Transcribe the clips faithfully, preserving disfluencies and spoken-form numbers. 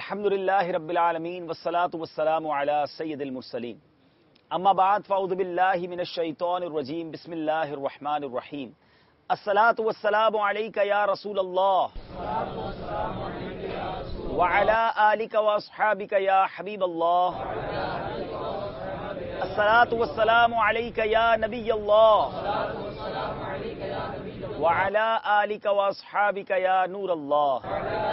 الحمدللہ رب العالمین والصلاة والسلام علی سید المرسلین اما بعد فاعوذ باللہ من الشیطان الرجیم بسم اللہ الرحمن الرحیم الصلاة والسلام علیک یا رسول اللہ وعلی آلک واصحابک یا حبیب اللہ الصلاة والسلام علیک یا نبی اللہ وعلی آلک واصحابک یا نور اللہ۔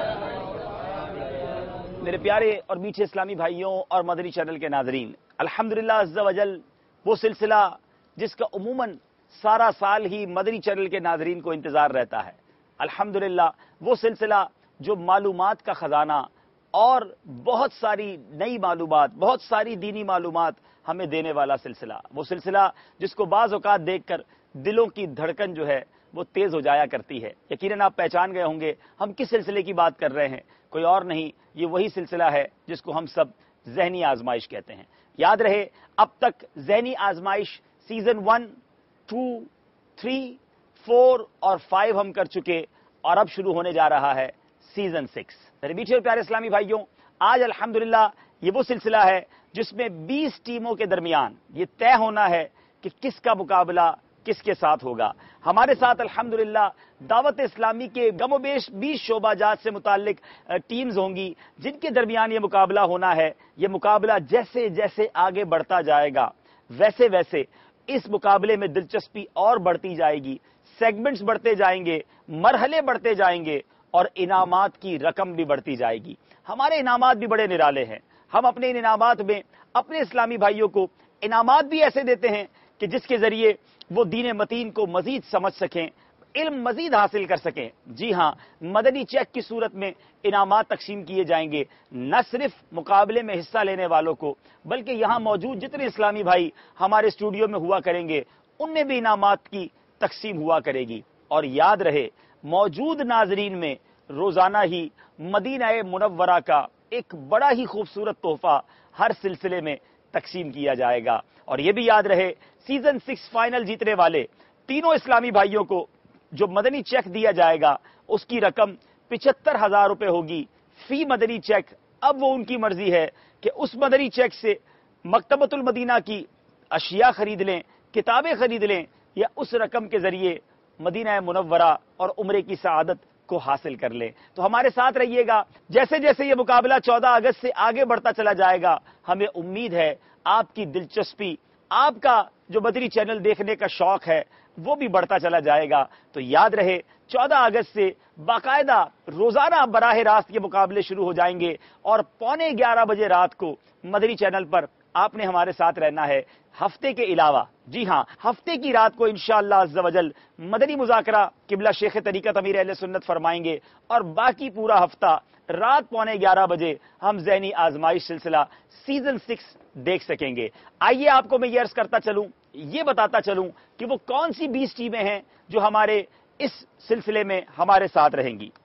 میرے پیارے اور میٹھے اسلامی بھائیوں اور مدنی چینل کے ناظرین، الحمدللہ عز و جل وہ سلسلہ جس کا عموماً سارا سال ہی مدنی چینل کے ناظرین کو انتظار رہتا ہے، الحمدللہ وہ سلسلہ جو معلومات کا خزانہ اور بہت ساری نئی معلومات، بہت ساری دینی معلومات ہمیں دینے والا سلسلہ، وہ سلسلہ جس کو بعض اوقات دیکھ کر دلوں کی دھڑکن جو ہے وہ تیز ہو جایا کرتی ہے۔ یقیناً آپ پہچان گئے ہوں گے ہم کس سلسلے کی بات کر رہے ہیں، کوئی اور نہیں، یہ وہی سلسلہ ہے جس کو ہم سب ذہنی آزمائش کہتے ہیں۔ یاد رہے اب تک ذہنی آزمائش season one, two, three, four اور فائیو ہم کر چکے، اور اب شروع ہونے جا رہا ہے سیزن سکس۔ میرے میٹھے اور پیارے اسلامی بھائیوں، آج الحمدللہ یہ وہ سلسلہ ہے جس میں بیس ٹیموں کے درمیان یہ طے ہونا ہے کہ کس کا مقابلہ کس کے ساتھ ہوگا۔ ہمارے ساتھ الحمدللہ دعوت اسلامی کے گم و بیش بیس شعبہ جات سے متعلق ٹیمز ہوں گی جن کے درمیان یہ مقابلہ ہونا ہے۔ یہ مقابلہ جیسے جیسے آگے بڑھتا جائے گا ویسے ویسے اس مقابلے میں دلچسپی اور بڑھتی جائے گی، سیگمنٹس بڑھتے جائیں گے، مرحلے بڑھتے جائیں گے اور انعامات کی رقم بھی بڑھتی جائے گی۔ ہمارے انعامات بھی بڑے نرالے ہیں۔ ہم اپنے ان انعامات میں اپنے اسلامی بھائیوں کو انعامات بھی ایسے دیتے ہیں کہ جس کے ذریعے وہ دین متین کو مزید سمجھ سکیں، علم مزید حاصل کر سکیں۔ جی ہاں، مدنی چیک کی صورت میں انعامات تقسیم کیے جائیں گے، نہ صرف مقابلے میں حصہ لینے والوں کو بلکہ یہاں موجود جتنے اسلامی بھائی ہمارے اسٹوڈیو میں ہوا کریں گے ان میں بھی انعامات کی تقسیم ہوا کرے گی۔ اور یاد رہے موجود ناظرین میں روزانہ ہی مدینہ منورہ کا ایک بڑا ہی خوبصورت تحفہ ہر سلسلے میں تقسیم کیا جائے گا۔ اور یہ بھی یاد رہے سیزن سکس فائنل جیتنے والے تینوں اسلامی بھائیوں کو جو مدنی چیک دیا جائے گا اس کی رقم پچہتر ہزار روپے ہوگی فی مدنی چیک۔ اب وہ ان کی مرضی ہے کہ اس مدنی چیک سے مکتبۃ المدینہ کی اشیاء خرید لیں، کتابیں خرید لیں، یا اس رقم کے ذریعے مدینہ منورہ اور عمرے کی سعادت کو حاصل کر لیں۔ تو ہمارے ساتھ رہیے گا، جیسے جیسے یہ مقابلہ چودہ اگست سے آگے بڑھتا چلا جائے گا ہمیں امید ہے آپ کی دلچسپی، آپ کا جو مدنی چینل دیکھنے کا شوق ہے وہ بھی بڑھتا چلا جائے گا۔ تو یاد رہے چودہ اگست سے باقاعدہ روزانہ براہ راست یہ مقابلے شروع ہو جائیں گے، اور پونے گیارہ بجے رات کو مدنی چینل پر آپ نے ہمارے ساتھ رہنا ہے۔ ہفتے کے علاوہ، جی ہاں، ہفتے کی رات کو انشاءاللہ عز و جل مدنی مذاکرہ قبلہ شیخ طریقت امیر اہل سنت فرمائیں گے، اور باقی پورا ہفتہ رات پونے گیارہ بجے ہم ذہنی آزمائش سلسلہ سیزن سکس دیکھ سکیں گے۔ آئیے آپ کو میں یہ عرض کرتا چلوں، یہ بتاتا چلوں کہ وہ کون سی بیس ٹیمیں ہیں جو ہمارے اس سلسلے میں ہمارے ساتھ رہیں گی۔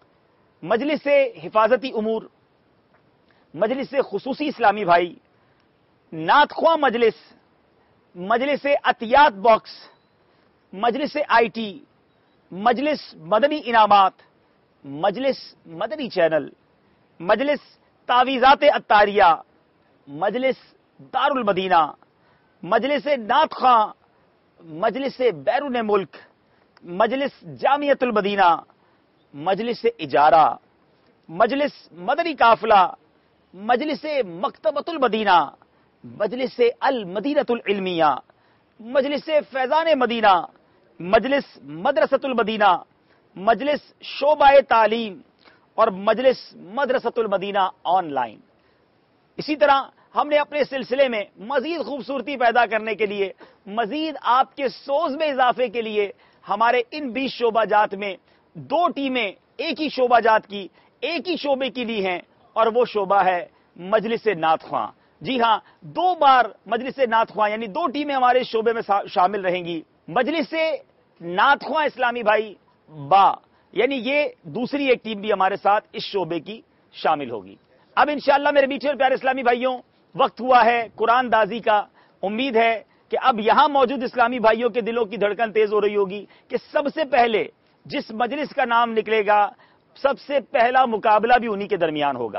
مجلس حفاظتی امور، مجلس خصوصی اسلامی بھائی، نعت خواں مجلس، مجلس عطیات باکس، مجلس آئی ٹی، مجلس مدنی انعامات، مجلس مدنی چینل، مجلس تعویذات عطاریہ، مجلس دار المدینہ، مجلس نعت خواں، مجلس بیرون ملک، مجلس جامعۃ المدینہ، مجلس اجارہ، مجلس مدنی قافلہ، مجلس مکتبۃ المدینہ، مجلس المدینۃ العلمیہ، مجلس فیضان مدینہ، مجلس مدرسۃ المدینہ، مجلس شعبہ تعلیم، اور مجلس مدرسۃ المدینہ آن لائن۔ اسی طرح ہم نے اپنے سلسلے میں مزید خوبصورتی پیدا کرنے کے لیے، مزید آپ کے سوز میں اضافے کے لیے ہمارے ان بیس شعبہ جات میں دو ٹیمیں ایک ہی شعبہ جات کی ایک ہی شعبے کی لی ہیں، اور وہ شعبہ ہے مجلس نعت خواں۔ جی ہاں، دو بار مجلس نعت خواں یعنی دو ٹیمیں ہمارے شعبے میں شامل رہیں گی۔ مجلس نعت خواں اسلامی بھائی با، یعنی یہ دوسری ایک ٹیم بھی ہمارے ساتھ اس شعبے کی شامل ہوگی۔ اب انشاءاللہ میرے میٹھے اور پیارے اسلامی بھائیوں، وقت ہوا ہے قرآن دازی کا۔ امید ہے کہ اب یہاں موجود اسلامی بھائیوں کے دلوں کی دھڑکن تیز ہو رہی ہوگی کہ سب سے پہلے جس مجلس کا نام نکلے گا سب سے پہلا مقابلہ بھی انہی کے درمیان ہوگا۔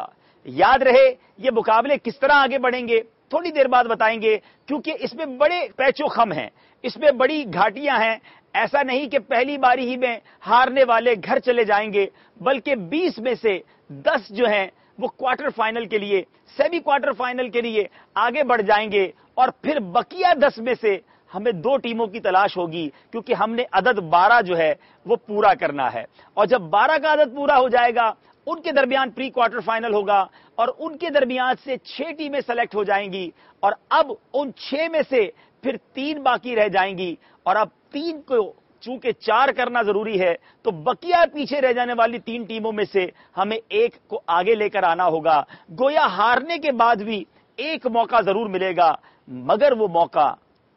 یاد رہے یہ مقابلے کس طرح آگے بڑھیں گے تھوڑی دیر بعد بتائیں گے، کیونکہ اس میں بڑے پیچ و خم ہیں، اس میں بڑی گھاٹیاں ہیں. ایسا نہیں کہ پہلی باری ہی میں ہارنے والے گھر چلے جائیں گے، بلکہ بیس میں سے دس جو ہیں وہ کوارٹر فائنل کے لیے، سیمی کوارٹر فائنل کے لیے آگے بڑھ جائیں گے، اور پھر بقیہ دس میں سے ہمیں دو ٹیموں کی تلاش ہوگی، کیونکہ ہم نے عدد بارہ جو ہے وہ پورا کرنا ہے. اور جب بارہ کا عدد پورا ہو جائے گا ان کے درمیان پری کوارٹر فائنل ہوگا، اور ان کے درمیان سے چھ ٹیمیں سلیکٹ ہو جائیں گی، اور اب ان چھ میں سے پھر تین باقی رہ جائیں گی، اور اب تین کو چونکہ چار کرنا ضروری ہے تو بقیہ پیچھے رہ جانے والی تین ٹیموں میں سے ہمیں ایک کو آگے لے کر آنا ہوگا. گویا ہارنے کے بعد بھی ایک موقع ضرور ملے گا، مگر وہ موقع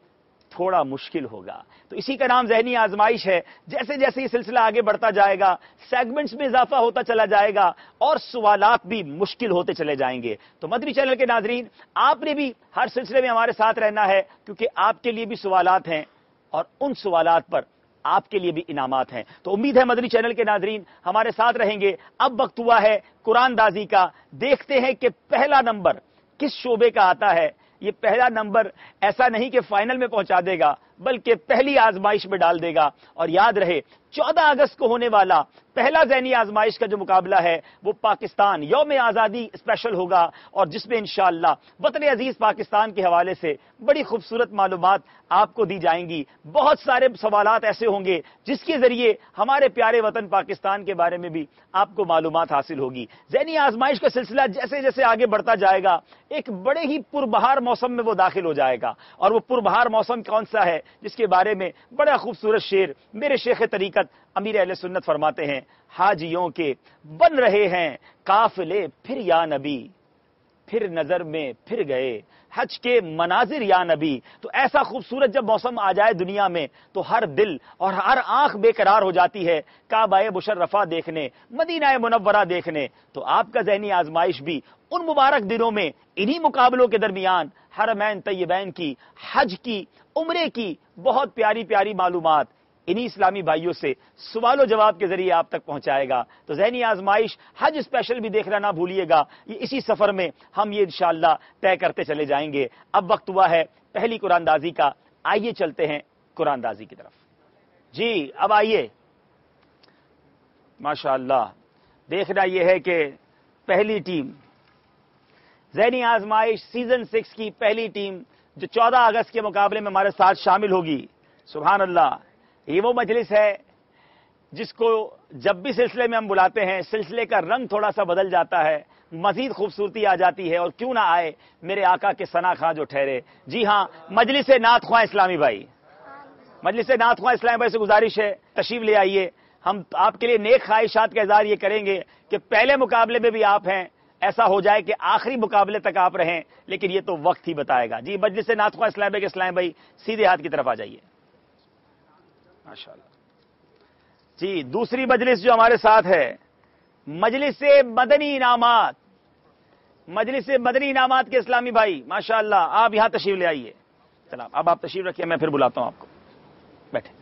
تھوڑا مشکل ہوگا. تو اسی کا نام ذہنی آزمائش ہے. جیسے جیسے یہ سلسلہ آگے بڑھتا جائے گا سیگمنٹس میں اضافہ ہوتا چلا جائے گا اور سوالات بھی مشکل ہوتے چلے جائیں گے. تو مدنی چینل کے ناظرین، آپ نے بھی ہر سلسلے میں ہمارے ساتھ رہنا ہے، کیونکہ آپ کے لیے بھی سوالات ہیں اور ان سوالات پر آپ کے لیے بھی انعامات ہیں. تو امید ہے مدنی چینل کے ناظرین ہمارے ساتھ رہیں گے. اب وقت ہوا ہے قرآن دازی کا. دیکھتے ہیں کہ پہلا نمبر کس شعبے کا آتا ہے. یہ پہلا نمبر ایسا نہیں کہ فائنل میں پہنچا دے گا، بلکہ پہلی آزمائش میں ڈال دے گا. اور یاد رہے چودہ اگست کو ہونے والا پہلا ذہنی آزمائش کا جو مقابلہ ہے وہ پاکستان یوم آزادی اسپیشل ہوگا، اور جس میں انشاءاللہ وطن عزیز پاکستان کے حوالے سے بڑی خوبصورت معلومات آپ کو دی جائیں گی. بہت سارے سوالات ایسے ہوں گے جس کے ذریعے ہمارے پیارے وطن پاکستان کے بارے میں بھی آپ کو معلومات حاصل ہوگی. ذہنی آزمائش کا سلسلہ جیسے جیسے آگے بڑھتا جائے گا ایک بڑے ہی پربہار موسم میں وہ داخل ہو جائے گا. اور وہ پربہار موسم کون سا ہے جس کے بارے میں بڑا خوبصورت شعر میرے شیخ طریقت امیر اہل سنت فرماتے ہیں: حاجیوں کے بن رہے ہیں قافلے پھر یا نبی، پھر نظر میں پھر گئے حج کے مناظر یا نبی. تو ایسا خوبصورت جب موسم آ جائے دنیا میں تو ہر دل اور ہر آنکھ بے قرار ہو جاتی ہے کعبہ مشرفہ دیکھنے، مدینہ منورہ دیکھنے. تو آپ کا ذہنی آزمائش بھی ان مبارک دنوں میں انہی مقابلوں کے درمیان حرمین طیبین کی، حج کی، عمرے کی بہت پیاری پیاری معلومات انہی اسلامی بھائیوں سے سوال و جواب کے ذریعے آپ تک پہنچائے گا. تو ذہنی آزمائش حج اسپیشل بھی دیکھنا نہ بھولیے گا. یہ اسی سفر میں ہم یہ انشاءاللہ طے کرتے چلے جائیں گے. اب وقت ہوا ہے پہلی قرآن دازی کا. آئیے چلتے ہیں قرآن دازی کی طرف. جی اب آئیے. ماشاءاللہ دیکھنا یہ ہے کہ پہلی ٹیم ذہنی آزمائش سیزن سکس کی پہلی ٹیم جو چودہ اگست کے مقابلے میں ہمارے ساتھ شامل ہوگی. سبحان اللہ. یہ وہ مجلس ہے جس کو جب بھی سلسلے میں ہم بلاتے ہیں سلسلے کا رنگ تھوڑا سا بدل جاتا ہے، مزید خوبصورتی آ جاتی ہے. اور کیوں نہ آئے میرے آقا کے ثنا خواں جو ٹھہرے. جی ہاں، مجلس نعت خواں اسلامی بھائی، مجلس نعت خواں اسلامی بھائی سے گزارش ہے تشریف لے آئیے. ہم آپ کے لیے نیک خواہشات کا اظہار یہ کریں گے کہ پہلے مقابلے میں بھی آپ ہیں، ایسا ہو جائے کہ آخری مقابلے تک آپ رہیں، لیکن یہ تو وقت ہی بتائے گا. جی مجلس نعت خواں اسلامی بھائی کے اسلامی بھائی سیدھے ہاتھ کی طرف آ جائیے. ماشاءاللہ. جی دوسری مجلس جو ہمارے ساتھ ہے مجلس مدنی انعامات، مجلس مدنی انعامات کے اسلامی بھائی ماشاءاللہ آپ یہاں تشریف لے آئیے. چلو اب آپ تشریف رکھیے، میں پھر بلاتا ہوں آپ کو. بیٹھے.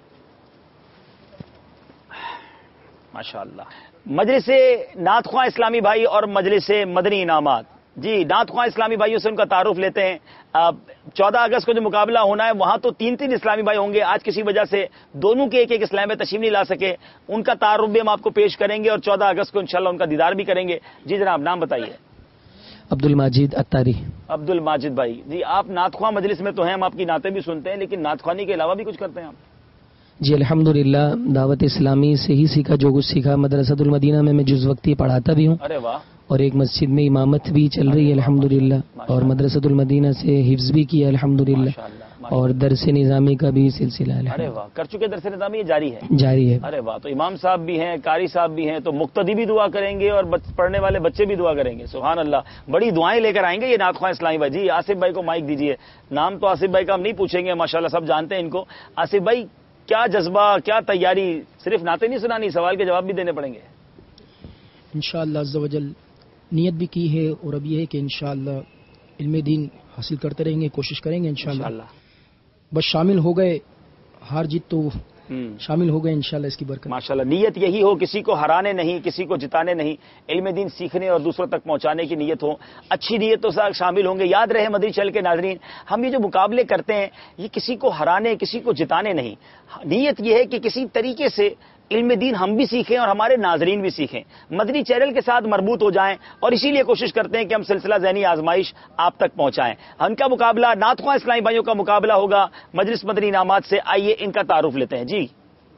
ماشاءاللہ. مجلس نعت خواں اسلامی بھائی اور مجلس مدنی انعامات. جی نعت خواں اسلامی بھائیوں سے ان کا تعارف لیتے ہیں. چودہ اگست کو جو مقابلہ ہونا ہے وہاں تو تین تین اسلامی بھائی ہوں گے. آج کسی وجہ سے دونوں کے ایک ایک اسلامی بھائی تشریف نہیں لا سکے، ان کا تعارف بھی ہم آپ کو پیش کریں گے اور چودہ اگست کو انشاءاللہ ان کا دیدار بھی کریں گے. جی جناب نام بتائیے. عبد الماجد اتاری. عبد الماجد بھائی. جی آپ نعت خواں مجلس میں تو ہیں، ہم آپ کی نعتیں بھی سنتے ہیں، لیکن نعت خوانی کے علاوہ بھی کچھ کرتے ہیں آپ؟ جی الحمدللہ دعوت اسلامی سے ہی سیکھا جو کچھ سیکھا. مدرسۃ المدینہ میں میں جز وقتی پڑھاتا بھی ہوں. ارے واہ. اور ایک مسجد میں امامت بھی چل رہی ہے الحمدللہ. اور مدرسۃ المدینہ سے حفظ بھی کیا الحمدللہ. اور درس نظامی کا بھی سلسلہ ہے. ارے واہ. کر چکے درس نظامی جاری ہے؟ جاری ہے. ارے واہ. تو امام صاحب بھی ہیں، قاری صاحب بھی ہیں، تو مقتدی بھی دعا کریں گے اور پڑھنے والے بچے بھی دعا کریں گے. سبحان اللہ. بڑی دعائیں لے کر آئیں گے یہ نعت خواں اسلامی بھائی. جی آصف بھائی کو مائک دیجیے. نام تو آصف بھائی کا ہم نہیں پوچھیں گے، ماشاءاللہ سب جانتے ہیں ان کو. آصف بھائی کیا جذبہ، کیا تیاری؟ صرف نعتیں نہیں سنانی، سوال کے جواب بھی دینے پڑیں گے انشاءاللہ عز و جل. نیت بھی کی ہے اور اب یہ ہے کہ انشاءاللہ علم دین حاصل کرتے رہیں گے، کوشش کریں گے انشاءاللہ. بس شامل ہو گئے، ہار جیت تو شامل ہو گئے انشاءاللہ اس کی برکت. ماشاءاللہ نیت یہی ہو، کسی کو ہرانے نہیں، کسی کو جتانے نہیں، علم دین سیکھنے اور دوسروں تک پہنچانے کی نیت ہو. اچھی نیت تو ساتھ شامل ہوں گے. یاد رہے مدنی چینل کے ناظرین، ہم یہ جو مقابلے کرتے ہیں یہ کسی کو ہرانے کسی کو جتانے نہیں. نیت یہ ہے کہ کسی طریقے سے علم دین ہم بھی سیکھیں اور ہمارے ناظرین بھی سیکھیں، مدنی چینل کے ساتھ مربوط ہو جائیں، اور اسی لیے کوشش کرتے ہیں کہ ہم سلسلہ ذہنی آزمائش آپ تک پہنچائیں. ان کا مقابلہ نعت خواں اسلامی بھائیوں کا مقابلہ ہوگا مجلس مدنی انعامات سے. آئیے ان کا تعارف لیتے ہیں. جی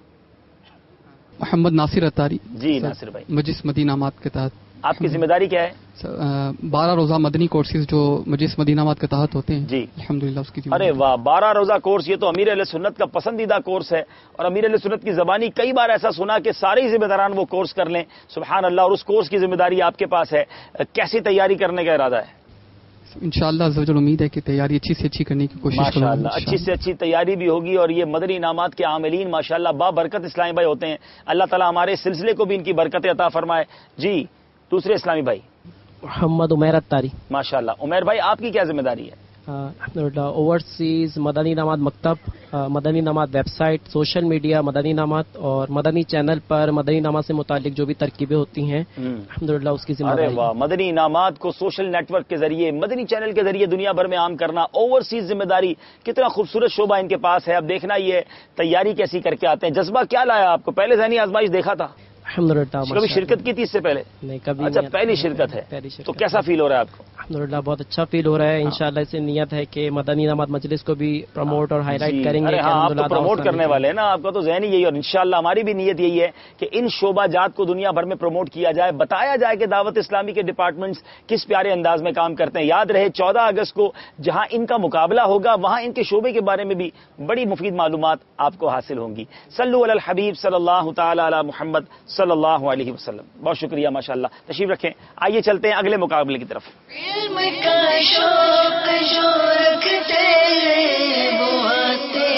محمد ناصر اتاری. جی ناصر بھائی، مجلس مدنی انعامات کے تحت آپ کی ذمہ داری کیا ہے؟ بارہ روزہ مدنی کورسز جو مجلس مدنی انعامات کے تحت ہوتے ہیں. جی الحمدللہ اس کی ذمہ ارے واہ، بارہ روزہ کورس، یہ تو امیر اہل سنت کا پسندیدہ کورس ہے، اور امیر اہل سنت کی زبانی کئی بار ایسا سنا کہ سارے ہی ذمہ داران وہ کورس کر لیں. سبحان اللہ. اور اس کورس کی ذمہ داری آپ کے پاس ہے، کیسی تیاری کرنے کا ارادہ ہے؟ انشاءاللہ عز و جل امید ہے کہ تیاری اچھی سے اچھی کرنے کی کوشش کروں گا. ماشاءاللہ اچھی سے اچھی تیاری بھی ہوگی. اور یہ مدنی انعامات کے عاملین ماشاءاللہ با برکت اسلامی بھائی ہوتے ہیں. اللہ تعالیٰ ہمارے سلسلے کو بھی ان کی برکت عطا فرمائے. جی دوسرے اسلامی بھائی محمد عمیر اتاری. ماشاءاللہ. عمیر بھائی آپ کی کیا ذمہ داری ہے؟ اوورسیز مدنی انعامات مکتب، مدنی انعامات ویب سائٹ، سوشل میڈیا مدنی انعامات، اور مدنی چینل پر مدنی انعامات سے متعلق جو بھی ترکیبیں ہوتی ہیں الحمدللہ اس کی ذمہ ارے داری. واہ، مدنی انعامات کو سوشل نیٹ ورک کے ذریعے مدنی چینل کے ذریعے دنیا بھر میں عام کرنا، اوورسیز ذمہ داری، کتنا خوبصورت شعبہ ان کے پاس ہے. اب دیکھنا یہ تیاری کیسی کر کے آتے ہیں. جذبہ کیا لایا آپ کو؟ پہلے ذہنی آزمائش دیکھا تھا؟ الحمدللہ. کبھی شرکت کی تھی اس سے پہلے؟ نہیں کبھی. اچھا پہلی شرکت ہے، تو کیسا فیل ہو رہا ہے آپ کو؟ الحمدللہ بہت اچھا فیل ہو رہا ہے. انشاءاللہ اس سے نیت ہے کہ مدنی انعامات مجلس کو بھی پروموٹ اور ہائی لائٹ کریں گے. ارے ہاں آپ تو پروموٹ کرنے والے ہیں نا، آپ کا تو ذہن یہی. اور انشاءاللہ ہماری بھی نیت یہی ہے کہ ان شعبہ جات کو دنیا بھر میں پروموٹ کیا جائے، بتایا جائے کہ دعوت اسلامی کے ڈپارٹمنٹس کس پیارے انداز میں کام کرتے ہیں. یاد رہے چودہ اگست کو جہاں ان کا مقابلہ ہوگا وہاں ان کے شعبے کے بارے میں بھی بڑی مفید معلومات آپ کو حاصل ہوں گی. صلو علی الحبیب صلی اللہ تعالی علی محمد صلی اللہ علیہ وسلم. بہت شکریہ ماشاءاللہ. تشریف رکھیں. آئیے چلتے ہیں اگلے مقابلے کی طرف. علم کا شوق جو رکھتے وہ آتے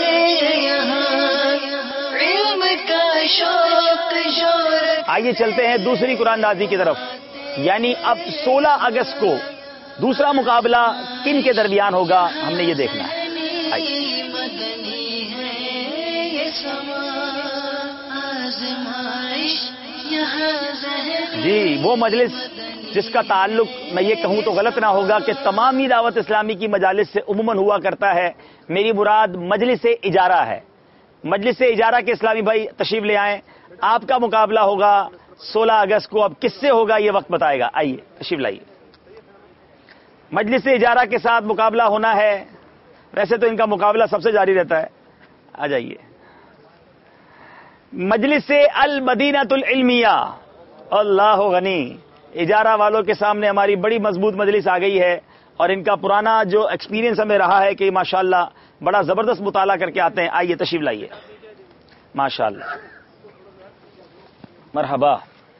یہاں، علم کا شوق جو رکھتے. آئیے چلتے ہیں دوسری قرآن نازی کی طرف. یعنی اب سولہ اگست کو دوسرا مقابلہ کن کے درمیان ہوگا ہم نے یہ دیکھنا ہے. آئیے. مدنی ہے یہ سما آزمائش یہاں ذہن. جی وہ مجلس جس کا تعلق میں یہ کہوں تو غلط نہ ہوگا کہ تمامی دعوت اسلامی کی مجالس سے عموماً ہوا کرتا ہے. میری مراد مجلس اجارہ ہے. مجلس اجارہ کے اسلامی بھائی تشریف لے آئیں. آپ کا مقابلہ ہوگا سولہ اگست کو. اب کس سے ہوگا یہ وقت بتائے گا. آئیے تشریف لائیے. مجلس اجارہ کے ساتھ مقابلہ ہونا ہے. ویسے تو ان کا مقابلہ سب سے جاری رہتا ہے. آ جائیے. مجلس المدینۃ العلمیہ. اللہ غنی. اجارہ والوں کے سامنے ہماری بڑی مضبوط مجلس آ گئی ہے، اور ان کا پرانا جو ایکسپیرینس ہمیں رہا ہے کہ ماشاءاللہ بڑا زبردست مطالعہ کر کے آتے ہیں. آئیے تشریف لائیے. ماشاءاللہ. مرحبا.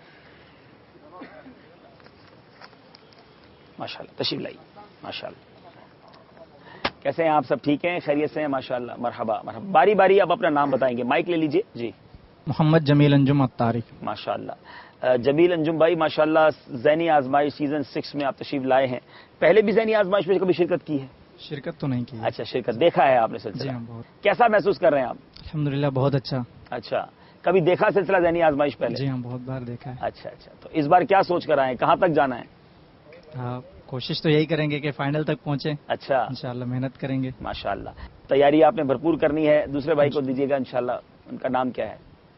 ماشاءاللہ تشریف لائیے. ماشاءاللہ. کیسے ہیں آپ؟ سب ٹھیک ہیں؟ خیریت سے ہیں؟ ماشاءاللہ. مرحبا مرحبا. باری باری آپ اپنا نام بتائیں گے. مائک لے لیجئے. جی محمد جمیل انجم اتاری. ماشاءاللہ. جمیل انجم بھائی ماشاءاللہ ذہنی آزمائش سیزن سکس میں آپ تشریف لائے ہیں. پہلے بھی ذہنی آزمائش میں کبھی شرکت کی ہے؟ شرکت تو نہیں کی. اچھا شرکت دیکھا ہے آپ نے سلسلہ؟ جی ہاں بہت. کیسا محسوس کر رہے ہیں آپ؟ الحمدللہ بہت اچھا. اچھا کبھی دیکھا سلسلہ ذہنی آزمائش پہلے؟ جی ہاں بہت بار دیکھا ہے. اچھا اچھا. تو اس بار کیا سوچ کر آئے ہیں؟ کہاں تک جانا ہے؟ ہاں کوشش تو یہی کریں گے کہ فائنل تک پہنچے. اچھا انشاءاللہ محنت کریں گے. ماشاءاللہ. تیاری آپ نے بھرپور کرنی ہے. دوسرے بھائی کو دیجیے گا انشاءاللہ. ان کا نام کیا ہے؟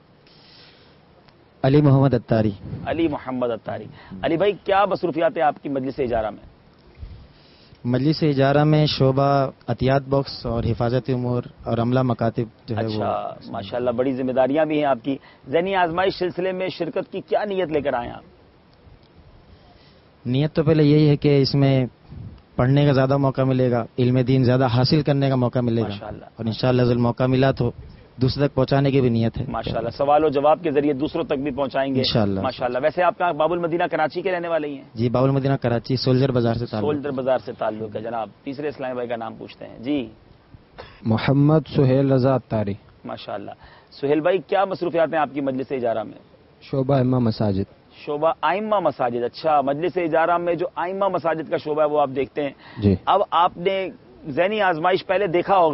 علی محمد اتاری. علی محمد اتاری. علی بھائی کیا مصروفیات ہیں آپ کی مجلس اجارہ میں؟ مجلس اجارہ میں شعبہ عطیات باکس اور حفاظت امور اور عملہ مکاتب جو ہے وہ. اچھا ماشاءاللہ بڑی ذمہ داریاں بھی ہیں آپ کی. ذہنی آزمائش سلسلے میں شرکت کی کیا نیت لے کر آئے آپ؟ نیت تو پہلے یہی ہے کہ اس میں پڑھنے کا زیادہ موقع ملے گا، علم دین زیادہ حاصل کرنے کا موقع ملے گا، ماشاءاللہ. اور انشاءاللہ جب موقع ملا تو دوسرے تک پہنچانے کی بھی نیت ہے. ماشاءاللہ. سوال و جواب کے ذریعے دوسروں تک بھی پہنچائیں گے انشاءاللہ. ماشاءاللہ. ویسے آپ کا باب المدینہ کراچی کے رہنے والے ہی ہیں؟ جی باب المدینہ کراچی سولجر بازار سے تعلق. سولجر بازار سے تعلق ہے. جناب تیسرے اسلامی بھائی کا نام پوچھتے ہیں. جی محمد سہیل رضا اتاری. ماشاءاللہ. سہیل بھائی کیا مصروفیات ہیں آپ کی مجلس اجارہ میں؟ شعبہ امہ مساجد. شعبہ آئمہ مساجد. اچھا مجلس اجارہ میں جو آئمہ مساجد کا شعبہ ہے وہ آپ دیکھتے ہیں. جی. اب آپ نے ذہنی آزمائش پہلے دیکھا ہوگا؟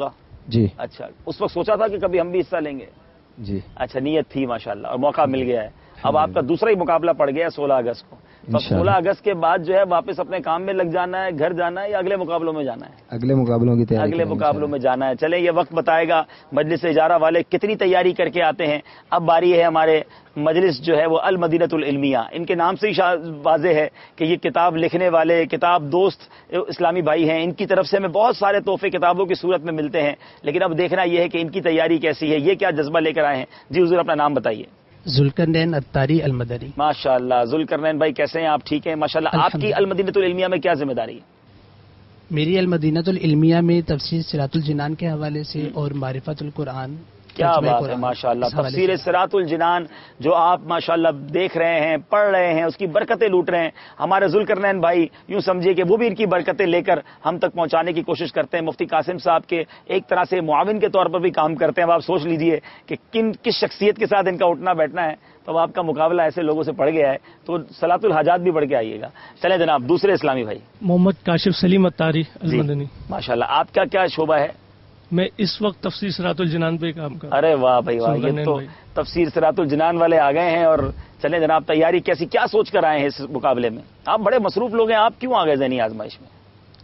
جی اچھا، اس وقت سوچا تھا کہ کبھی ہم بھی حصہ لیں گے؟ جی اچھا، نیت تھی ماشاءاللہ، اور موقع مل گیا ہے. اب آپ کا دوسرا ہی مقابلہ پڑ گیا ہے سولہ اگست کو. تو سولہ اگست کے بعد جو ہے واپس اپنے کام میں لگ جانا ہے، گھر جانا ہے، یا اگلے مقابلوں میں جانا ہے؟ اگلے مقابلوں کی تیاری اگلے مقابلوں میں جانا ہے. چلیں، یہ وقت بتائے گا مجلس اجارہ والے کتنی تیاری کر کے آتے ہیں. اب باری ہے ہمارے مجلس جو ہے وہ المدینۃ العلمیہ، ان کے نام سے ہی واضح ہے کہ یہ کتاب لکھنے والے، کتاب دوست اسلامی بھائی ہیں. ان کی طرف سے ہمیں بہت سارے تحفے کتابوں کی صورت میں ملتے ہیں، لیکن اب دیکھنا یہ ہے کہ ان کی تیاری کیسی ہے، یہ کیا جذبہ لے کر آئے ہیں. جی حضور، اپنا نام بتائیے. ذوالقرنین اتاری المدنی. ماشاء اللہ، ذوالقرنین بھائی کیسے ہیں آپ؟ ٹھیک ہیں ماشاء اللہ. آپ کی المدینۃ العلمیہ میں کیا ذمہ داری ہے؟ میری المدینۃ العلمیہ میں تفسیر صراط الجنان کے حوالے سے اور معرفت القرآن. کیا بات ہے ماشاء اللہ. تفسیر صراط الجنان جو آپ ماشاء اللہ دیکھ رہے ہیں، پڑھ رہے ہیں، اس کی برکتیں لوٹ رہے ہیں. ہمارے ذوالقرنین بھائی یوں سمجھیے کہ وہ بھی ان کی برکتیں لے کر ہم تک پہنچانے کی کوشش کرتے ہیں. مفتی قاسم صاحب کے ایک طرح سے معاون کے طور پر بھی کام کرتے ہیں. اب آپ سوچ لیجئے کہ کن کس شخصیت کے ساتھ ان کا اٹھنا بیٹھنا ہے. تو اب آپ کا مقابلہ ایسے لوگوں سے پڑ گیا ہے تو صلاۃ الحاجات بھی پڑھ کے آئیے گا. چلیں جناب، دوسرے اسلامی بھائی. محمد کاشف سلیم اتاری المدنی. ماشاء اللہ، آپ کا کیا شعبہ ہے؟ میں اس وقت تفسیر صراط الجنان پہ کام کر رہا ہوں. ارے واہ بھائی واہ، یہ تو تفسیر صراط الجنان والے آ گئے ہیں. اور چلیں جناب، تیاری کیسی، کیا سوچ کر آئے ہیں اس مقابلے میں؟ آپ بڑے مصروف لوگ ہیں، آپ کیوں آ گئے ذہنی آزمائش میں؟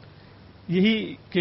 یہی کہ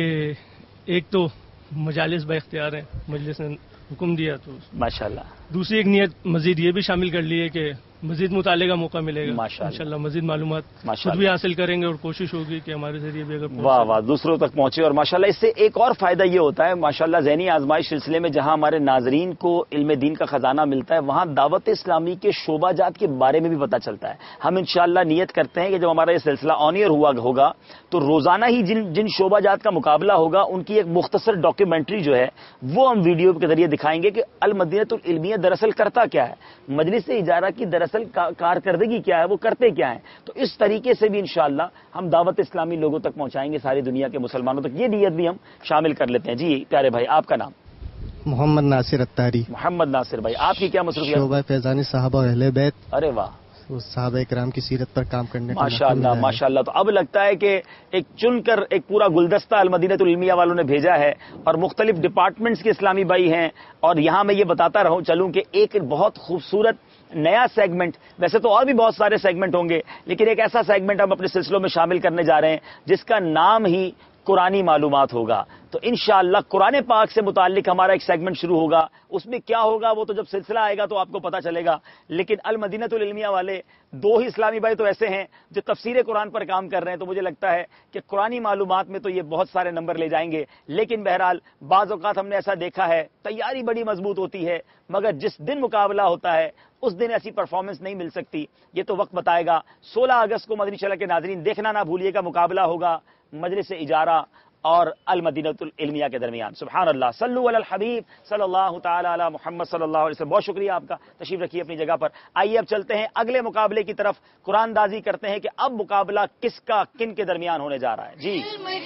ایک تو مجالس با اختیار ہیں، مجلس نے حکم دیا تو ماشاءاللہ. دوسری ایک نیت مزید یہ بھی شامل کر لی ہے کہ مزید مطالعے کا موقع ملے گا انشاءاللہ. مزید معلومات خود بھی حاصل کریں گے اور کوشش ہوگی کہ ہمارے ذریعے بھی اگر واہ واہ دوسروں تک پہنچے. اور ماشاءاللہ اس سے ایک اور فائدہ یہ ہوتا ہے ماشاءاللہ ذہنی آزمائش سلسلے میں جہاں ہمارے ناظرین کو علم دین کا خزانہ ملتا ہے، وہاں دعوت اسلامی کے شعبہ جات کے بارے میں بھی پتہ چلتا ہے. ہم انشاءاللہ نیت کرتے ہیں کہ جب ہمارا یہ سلسلہ آن ایئر ہوا ہوگا تو روزانہ ہی جن جن شعبہ جات کا مقابلہ ہوگا ان کی ایک مختصر ڈاکیومنٹری جو ہے وہ ہم ویڈیو کے ذریعے دکھائیں گے کہ المدینۃ العلمیہ دراصل کرتا کیا ہے، مجلس اجارہ کی دراصل کارکردگی کیا ہے، وہ کرتے کیا ہیں. تو اس طریقے سے بھی انشاءاللہ ہم دعوت اسلامی لوگوں تک پہنچائیں گے، ساری دنیا کے مسلمانوں تک. یہ نیت بھی ہم شامل کر لیتے ہیں. جی پیارے بھائی، آپ کا نام؟ محمد ناصر اتاری. محمد ناصر بھائی، آپ کی کیا مصروفیت؟ شعبہ فیضانی صحابہ اور اہل بیت. ارے واہ، صحابہ کرام کی سیرت پر کام کرنے کا ماشاء اللہ ماشاء اللہ. تو اب لگتا ہے کہ ایک چن کر ایک پورا گلدستہ المدینۃ العلمیہ والوں نے بھیجا ہے اور مختلف ڈپارٹمنٹس کے اسلامی بھائی ہیں. اور یہاں میں یہ بتاتا رہوں چلوں کہ ایک بہت خوبصورت نیا سیگمنٹ، ویسے تو اور بھی بہت سارے سیگمنٹ ہوں گے لیکن ایک ایسا سیگمنٹ ہم اپنے سلسلوں میں شامل کرنے جا رہے ہیں جس کا نام ہی قرآنی معلومات ہوگا. تو انشاءاللہ قرآن پاک سے متعلق ہمارا ایک سیگمنٹ شروع ہوگا. اس میں کیا ہوگا وہ تو جب سلسلہ آئے گا تو آپ کو پتا چلے گا. لیکن المدینۃ العلمیہ والے دو ہی اسلامی بھائی تو ایسے ہیں جو تفسیر قرآن پر کام کر رہے ہیں، تو مجھے لگتا ہے کہ قرآنی معلومات میں تو یہ بہت سارے نمبر لے جائیں گے. لیکن بہرحال بعض اوقات ہم نے ایسا دیکھا ہے تیاری بڑی مضبوط ہوتی ہے مگر جس دن مقابلہ ہوتا ہے اس دن ایسی پرفارمنس نہیں مل سکتی. یہ تو وقت بتائے گا. سولہ اگست کو مدنی چینل کے ناظرین دیکھنا نہ بھولیے گا، مقابلہ ہوگا مجلس اجارہ اور المدینۃ العلمیہ کے درمیان. سبحان اللہ، صلو علی الحبیب صلی اللہ تعالی علی محمد صلی اللہ علیہ وسلم. بہت شکریہ آپ کا، تشریف رکھیے اپنی جگہ پر. آئیے اب چلتے ہیں اگلے مقابلے کی طرف، قرآن دازی کرتے ہیں کہ اب مقابلہ کس کا کن کے درمیان ہونے جا رہا ہے. جی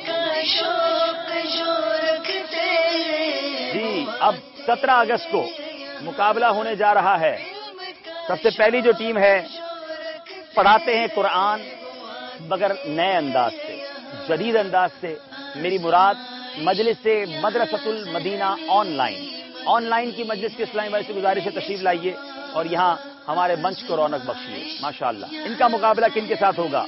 جی اب سترہ اگست کو مقابلہ ہونے جا رہا ہے. سب سے پہلی جو ٹیم ہے پڑھاتے ہیں قرآن مگر نئے انداز سے، جدید انداز سے. میری مراد مجلس سے مدرسۃ المدینہ آن لائن آن لائن کی مجلس کے اسلامی بھائی سے گزارش ہے تشریف لائیے اور یہاں ہمارے منچ کو رونق بخشیے. ماشاءاللہ ان کا مقابلہ کن کے ساتھ ہوگا؟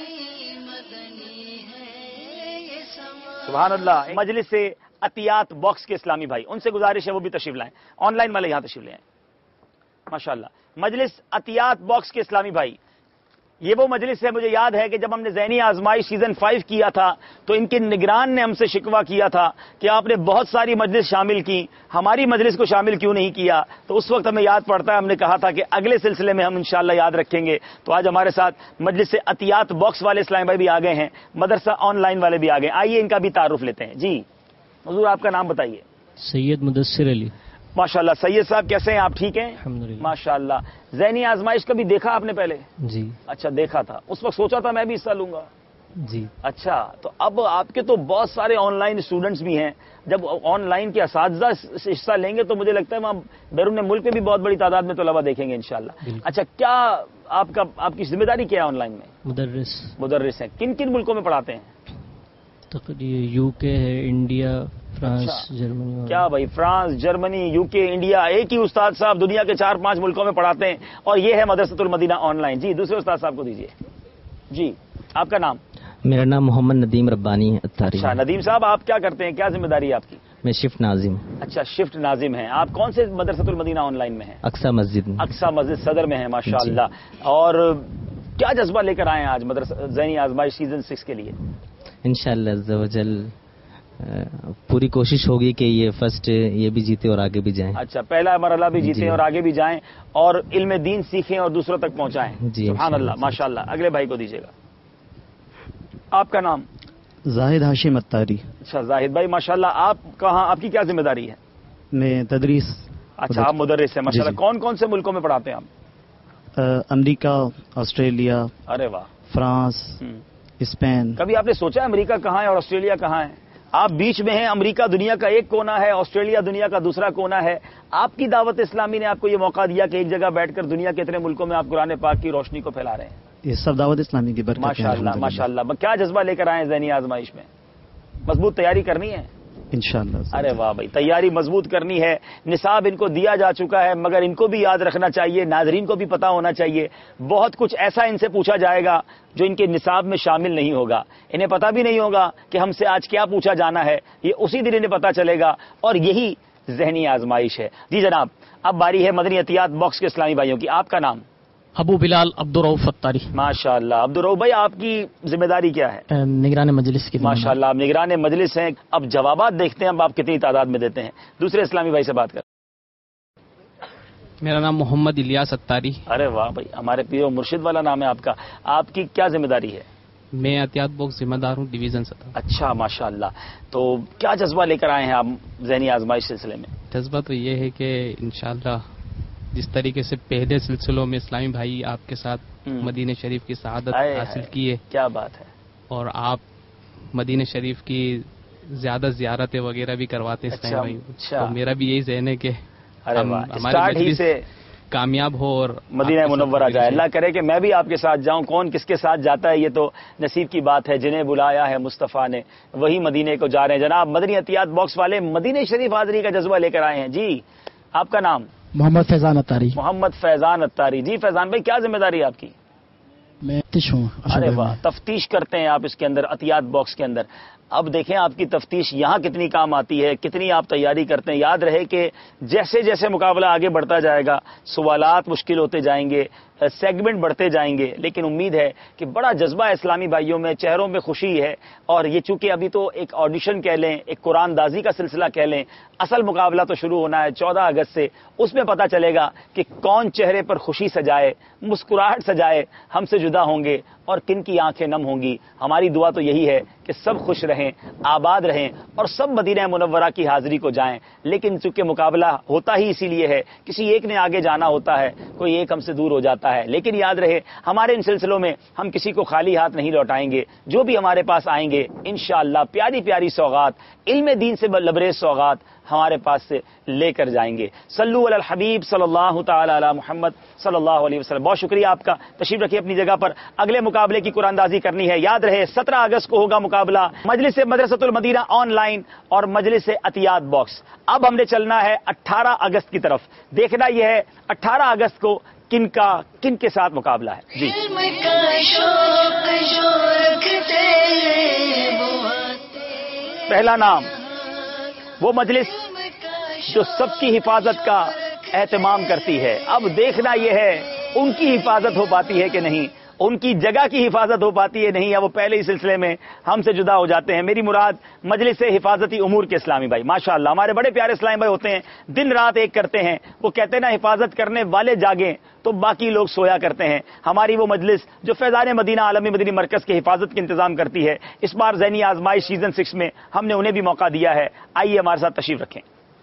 سبحان اللہ. مجلس سے عطیات باکس کے اسلامی بھائی، ان سے گزارش ہے وہ بھی تشریف لائیں. آن لائن والے یہاں تشریف لائیں. ماشاءاللہ مجلس عطیات باکس کے اسلامی بھائی، یہ وہ مجلس ہے، مجھے یاد ہے کہ جب ہم نے ذہنی آزمائش سیزن فائیو کیا تھا تو ان کے نگران نے ہم سے شکوہ کیا تھا کہ آپ نے بہت ساری مجلس شامل کی، ہماری مجلس کو شامل کیوں نہیں کیا. تو اس وقت ہمیں یاد پڑتا ہے، ہم نے کہا تھا کہ اگلے سلسلے میں ہم انشاءاللہ یاد رکھیں گے. تو آج ہمارے ساتھ مجلس سے عطیات باکس والے اسلام بھائی بھی آ گئے ہیں، مدرسہ آن لائن والے بھی آ گئے. آئیے ان کا بھی تعارف لیتے ہیں. جی حضور آپ کا نام بتائیے. سید مدثر علی. ماشاءاللہ سید صاحب کیسے ہیں آپ؟ ٹھیک ہیں الحمدللہ. ماشاءاللہ. ذہنی آزمائش کبھی دیکھا آپ نے پہلے؟ جی. اچھا دیکھا تھا، اس وقت سوچا تھا میں بھی حصہ لوں گا؟ جی. اچھا تو اب آپ کے تو بہت سارے آن لائن اسٹوڈنٹس بھی ہیں، جب آن لائن کے اساتذہ حصہ لیں گے تو مجھے لگتا ہے وہاں بیرون ملک میں بھی بہت بڑی تعداد میں طلبہ دیکھیں گے انشاءاللہ. اچھا کیا آپ کا آپ کی ذمہ داری کیا ہے آن لائن میں؟ مدرس. مدرس ہیں. کن کن ملکوں میں پڑھاتے ہیں؟ تقریباً یو کے ہے، انڈیا، فرانس جرمنی. کیا بھائی، France, Germany, U K, India, ایک ہی استاد صاحب دنیا کے چار پانچ ملکوں میں پڑھاتے ہیں، اور یہ ہے مدرسۃ المدینہ آن لائن. جی دوسرے استاد صاحب کو دیجیے. جی آپ کا نام؟ میرا نام محمد ندیم ربانی اتاری. اچھا ندیم صاحب، آپ کیا کرتے ہیں، کیا ذمہ داری ہے آپ کی؟ میں شفٹ ناظم. اچھا شفٹ ناظم ہیں آپ. کون سے مدرسۃ المدینہ آن لائن میں ہیں؟ اقصی مسجد میں. اقصی مسجد صدر میں ہیں، ماشاء اللہ. اور کیا جذبہ لے کر آئے ہیں آج مدرسہ ذہنی آزمائش سیزن سکس کے لیے؟ انشاءاللہ عز و جل پوری کوشش ہوگی کہ یہ فرسٹ یہ بھی جیتے اور آگے بھی جائیں. اچھا پہلا مرحلہ بھی جیتے اور آگے بھی جائیں اور علم دین سیکھیں اور دوسروں تک پہنچائیں. جی سبحان اللہ، ماشاء اللہ. اگلے بھائی کو دیجیے گا. آپ کا نام؟ زاہد ہاشم اتاری. اچھا زاہد بھائی، ماشاء اللہ. آپ کہاں، آپ کی کیا ذمہ داری ہے؟ میں تدریس. اچھا آپ مدرس ہیں، ماشاء اللہ. کون کون سے ملکوں میں پڑھاتے ہیں آپ؟ امریکہ، آسٹریلیا. ارے واہ. France, Spain. کبھی آپ نے سوچا امریکہ کہاں ہے اور آسٹریلیا کہاں ہے؟ آپ بیچ میں ہیں. امریکہ دنیا کا ایک کونا ہے، آسٹریلیا دنیا کا دوسرا کونا ہے. آپ کی دعوت اسلامی نے آپ کو یہ موقع دیا کہ ایک جگہ بیٹھ کر دنیا کے اتنے ملکوں میں آپ قرآن پاک کی روشنی کو پھیلا رہے ہیں. یہ سب دعوت اسلامی کی برکت ہے. ماشاء اللہ ماشاء اللہ. کیا جذبہ لے کر آئے ہیں ذہنی آزمائش میں؟ مضبوط تیاری کرنی ہے انشاءاللہ. ارے واہ بھائی، تیاری مضبوط کرنی ہے. نصاب ان کو دیا جا چکا ہے، مگر ان کو بھی یاد رکھنا چاہیے، ناظرین کو بھی پتا ہونا چاہیے، بہت کچھ ایسا ان سے پوچھا جائے گا جو ان کے نصاب میں شامل نہیں ہوگا. انہیں پتا بھی نہیں ہوگا کہ ہم سے آج کیا پوچھا جانا ہے، یہ اسی دن انہیں پتا چلے گا، اور یہی ذہنی آزمائش ہے. جی جناب، اب باری ہے مدنی عطیات باکس کے اسلامی بھائیوں کی. آپ کا نام؟ ابو بلال عبدالرؤف اتاری. ماشاء اللہ. عبدالرؤف بھائی، آپ کی ذمہ داری کیا ہے؟ نگران مجلس کی. ماشاء اللہ، آپ نگران مجلس ہیں. اب جوابات دیکھتے ہیں اب آپ کتنی تعداد میں دیتے ہیں. دوسرے اسلامی بھائی سے بات کر. میرا نام محمد الیاس اتاری. ارے واہ بھائی، ہمارے پیر و مرشد والا نام ہے آپ کا. آپ کی کیا ذمہ داری ہے؟ میں عطیات باکس ذمہ دار ہوں، ڈویژن سطح. اچھا ماشاء اللہ. تو کیا جذبہ لے کر آئے ہیں آپ ذہنی آزمائش سلسلے میں؟ جذبہ تو یہ ہے کہ انشاءاللہ جس طریقے سے پہلے سلسلوں میں اسلامی بھائی آپ کے ساتھ مدینہ شریف کی سعادت حاصل کی ہے. کیا بات ہے. اور آپ مدینہ شریف کی زیادہ زیارتیں وغیرہ بھی کرواتے ہیں اسلامی بھائی. تو میرا بھی یہی ذہن ہے کہ ہمارے ہی سے کامیاب ہو اور مدینہ منورہ جائے. اللہ کرے کہ میں بھی آپ کے ساتھ جاؤں. کون کس کے ساتھ جاتا ہے یہ تو نصیب کی بات ہے. جنہیں بلایا ہے مصطفیٰ نے وہی مدینے کو جا رہے ہیں. جناب مدنی عطیات باکس والے مدینہ شریف حاضری کا جذبہ لے کر آئے ہیں. جی آپ کا نام؟ محمد فیضان اتاری. محمد فیضان اتاری. جی فیضان بھائی، کیا ذمہ داری ہے آپ کی؟ میں تفتیش ہوں. ارے واہ، تفتیش کرتے ہیں آپ اس کے اندر، عطیات باکس کے اندر. اب دیکھیں آپ کی تفتیش یہاں کتنی کام آتی ہے، کتنی آپ تیاری کرتے ہیں. یاد رہے کہ جیسے جیسے مقابلہ آگے بڑھتا جائے گا سوالات مشکل ہوتے جائیں گے، سیگمنٹ بڑھتے جائیں گے، لیکن امید ہے کہ بڑا جذبہ اسلامی بھائیوں میں، چہروں میں خوشی ہے. اور یہ چونکہ ابھی تو ایک آڈیشن کہہ لیں، ایک قرآن دازی کا سلسلہ کہہ لیں، اصل مقابلہ تو شروع ہونا ہے چودہ اگست سے. اس میں پتہ چلے گا کہ کون چہرے پر خوشی سجائے، مسکراہٹ سجائے، ہم سے جدا ہوں گے اور کن کی آنکھیں نم ہوں گی. ہماری دعا تو یہی ہے کہ سب خوش رہیں، آباد رہیں اور سب مدینہ منورہ کی حاضری کو جائیں. لیکن چونکہ مقابلہ ہوتا ہی اسی لیے ہے، کسی ایک نے آگے جانا ہوتا ہے، کوئی ایک ہم سے دور ہو جاتا ہے. لیکن یاد رہے ہمارے ان سلسلوں میں ہم کسی کو خالی ہاتھ نہیں لوٹائیں گے. جو بھی ہمارے پاس آئیں گے انشاءاللہ پیاری پیاری سوغات، علم دین سے لبریز سوغات ہمارے پاس سے لے کر جائیں گے. صلو علی الحبیب صلی اللہ تعالی علی محمد صلی اللہ علیہ وسلم. بہت شکریہ آپ کا. تشریف رکھیے اپنی جگہ پر. اگلے مقابلے کی قرآن دازی کرنی ہے. یاد رہے سترہ اگست کو ہوگا مقابلہ مجلس مدرسۃ المدینہ آن لائن اور مجلس عطیات باکس. اب ہم نے چلنا ہے اٹھارہ اگست کی طرف. دیکھنا یہ ہے اٹھارہ اگست کو کن کا کن کے ساتھ مقابلہ ہے. جی پہلا نام وہ مجلس جو سب کی حفاظت کا اہتمام کرتی ہے. اب دیکھنا یہ ہے ان کی حفاظت ہو پاتی ہے کہ نہیں، ان کی جگہ کی حفاظت ہو پاتی ہے نہیں، یا وہ پہلے ہی سلسلے میں ہم سے جدا ہو جاتے ہیں. میری مراد مجلس حفاظتی امور کے اسلامی بھائی. ماشاءاللہ ہمارے بڑے پیارے اسلامی بھائی ہوتے ہیں، دن رات ایک کرتے ہیں. وہ کہتے ہیں نا حفاظت کرنے والے جاگیں تو باقی لوگ سویا کرتے ہیں. ہماری وہ مجلس جو فیضان مدینہ عالمی مدنی مرکز کے حفاظت کے انتظام کرتی ہے، اس بار ذہنی آزمائش سیزن سکس میں ہم نے انہیں بھی موقع دیا ہے. آئیے ہمارے ساتھ تشریف رکھیں.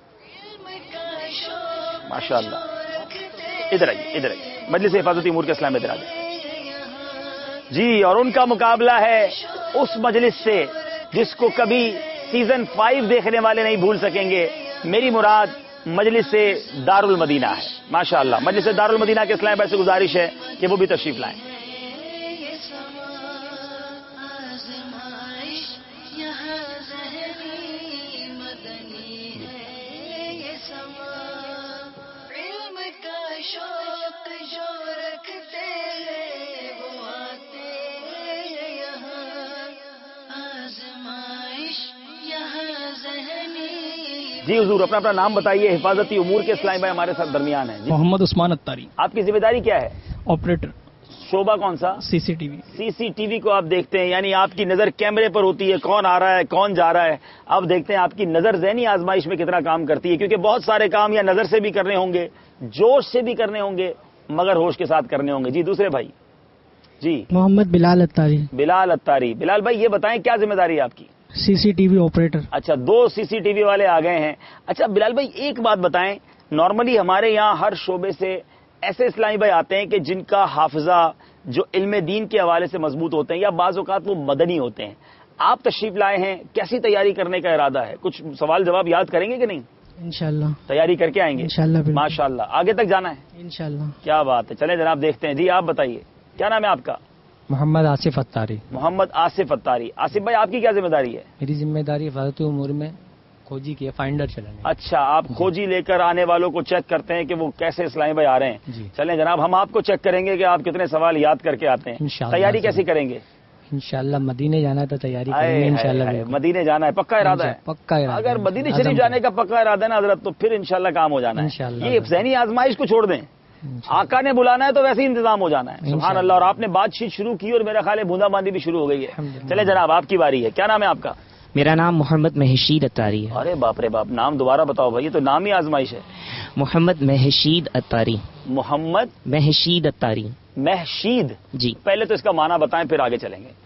ماشاءاللہ ادھر آئیے ادھر آئیے مجلس حفاظتی امور کے اسلام میں ادھر آ جائیں. جی اور ان کا مقابلہ ہے اس مجلس سے جس کو کبھی سیزن فائیو دیکھنے والے نہیں بھول سکیں گے. میری مراد مجلس سے دار المدینہ ہے. ماشاءاللہ مجلس سے دار المدینہ کے اسلام بھائی سے گزارش ہے کہ وہ بھی تشریف لائیں. جی حضور اپنا اپنا نام بتائیے. حفاظتی امور کے اسلامی بھائی ہمارے ساتھ درمیان ہیں. محمد عثمان اتاری. آپ کی ذمہ داری کیا ہے؟ آپریٹر. شعبہ کون سا؟ سی سی ٹی وی. سی سی ٹی وی کو آپ دیکھتے ہیں، یعنی آپ کی نظر کیمرے پر ہوتی ہے، کون آ رہا ہے کون جا رہا ہے. آپ دیکھتے ہیں آپ کی نظر ذہنی آزمائش میں کتنا کام کرتی ہے، کیونکہ بہت سارے کام یا نظر سے بھی کرنے ہوں گے، جوش سے بھی کرنے ہوں گے، مگر ہوش کے ساتھ کرنے ہوں گے. جی دوسرے بھائی. جی محمد بلال اتاری. بلال اتاری. بلال بھائی یہ بتائیں کیا ذمہ داری ہے آپ کی؟ C C T V operator. اچھا دو سی سی ٹی وی والے آ گئے ہیں. اچھا بلال بھائی ایک بات بتائیں، نارملی ہمارے یہاں ہر شعبے سے ایسے اسلامی بھائی آتے ہیں کہ جن کا حافظہ جو علم دین کے حوالے سے مضبوط ہوتے ہیں، یا بعض اوقات وہ مدنی ہوتے ہیں. آپ تشریف لائے ہیں، کیسی تیاری کرنے کا ارادہ ہے؟ کچھ سوال جواب یاد کریں گے کہ نہیں؟ انشاءاللہ تیاری کر کے آئیں گے انشاءاللہ. ماشاء اللہ. آگے تک جانا ہے انشاءاللہ. کیا بات ہے. چلیں جناب دیکھتے ہیں. جی آپ بتائیے کیا نام ہے آپ کا؟ محمد آصف اتاری. محمد آصف اتاری. آصف بھائی آپ کی کیا ذمہ داری ہے؟ میری ذمہ داری حفاظتی امور میں کھوجی کی فائنڈر چلانے. اچھا آپ کھوجی لے کر آنے والوں کو چیک کرتے ہیں کہ وہ کیسے اسلامی بھائی آ رہے ہیں. جی. چلیں جناب ہم آپ کو چیک کریں گے کہ آپ کتنے سوال یاد کر کے آتے ہیں. تیاری کیسی کریں گے؟ انشاءاللہ مدینے جانا ہے تو تیاری کریں گے انشاءاللہ. مدینے جانا ہے پکا ارادہ ہے؟ پکا ارادہ. اگر مدینے شریف جانے کا پکا ارادہ ہے نا حضرت تو پھر انشاءاللہ کام ہو جانا ہے. یہ ذہنی آزمائش کو چھوڑ دیں، آقا نے بلانا ہے تو ویسے ہی انتظام ہو جانا ہے. سبحان اللہ. اور آپ نے بات چیت شروع کی اور میرا خیال ہے بوندا باندی بھی شروع ہو گئی ہے. چلے جناب آپ کی باری ہے. کیا نام ہے آپ کا؟ میرا نام محمد مہشید اتاری ہے. ارے باپ رے باپ، نام دوبارہ بتاؤ بھائی، یہ تو نام ہی آزمائش ہے. محمد مہشید اتاری. محمد مہشید اتاری. مہشید. جی پہلے تو اس کا معنی بتائیں پھر آگے چلیں گے.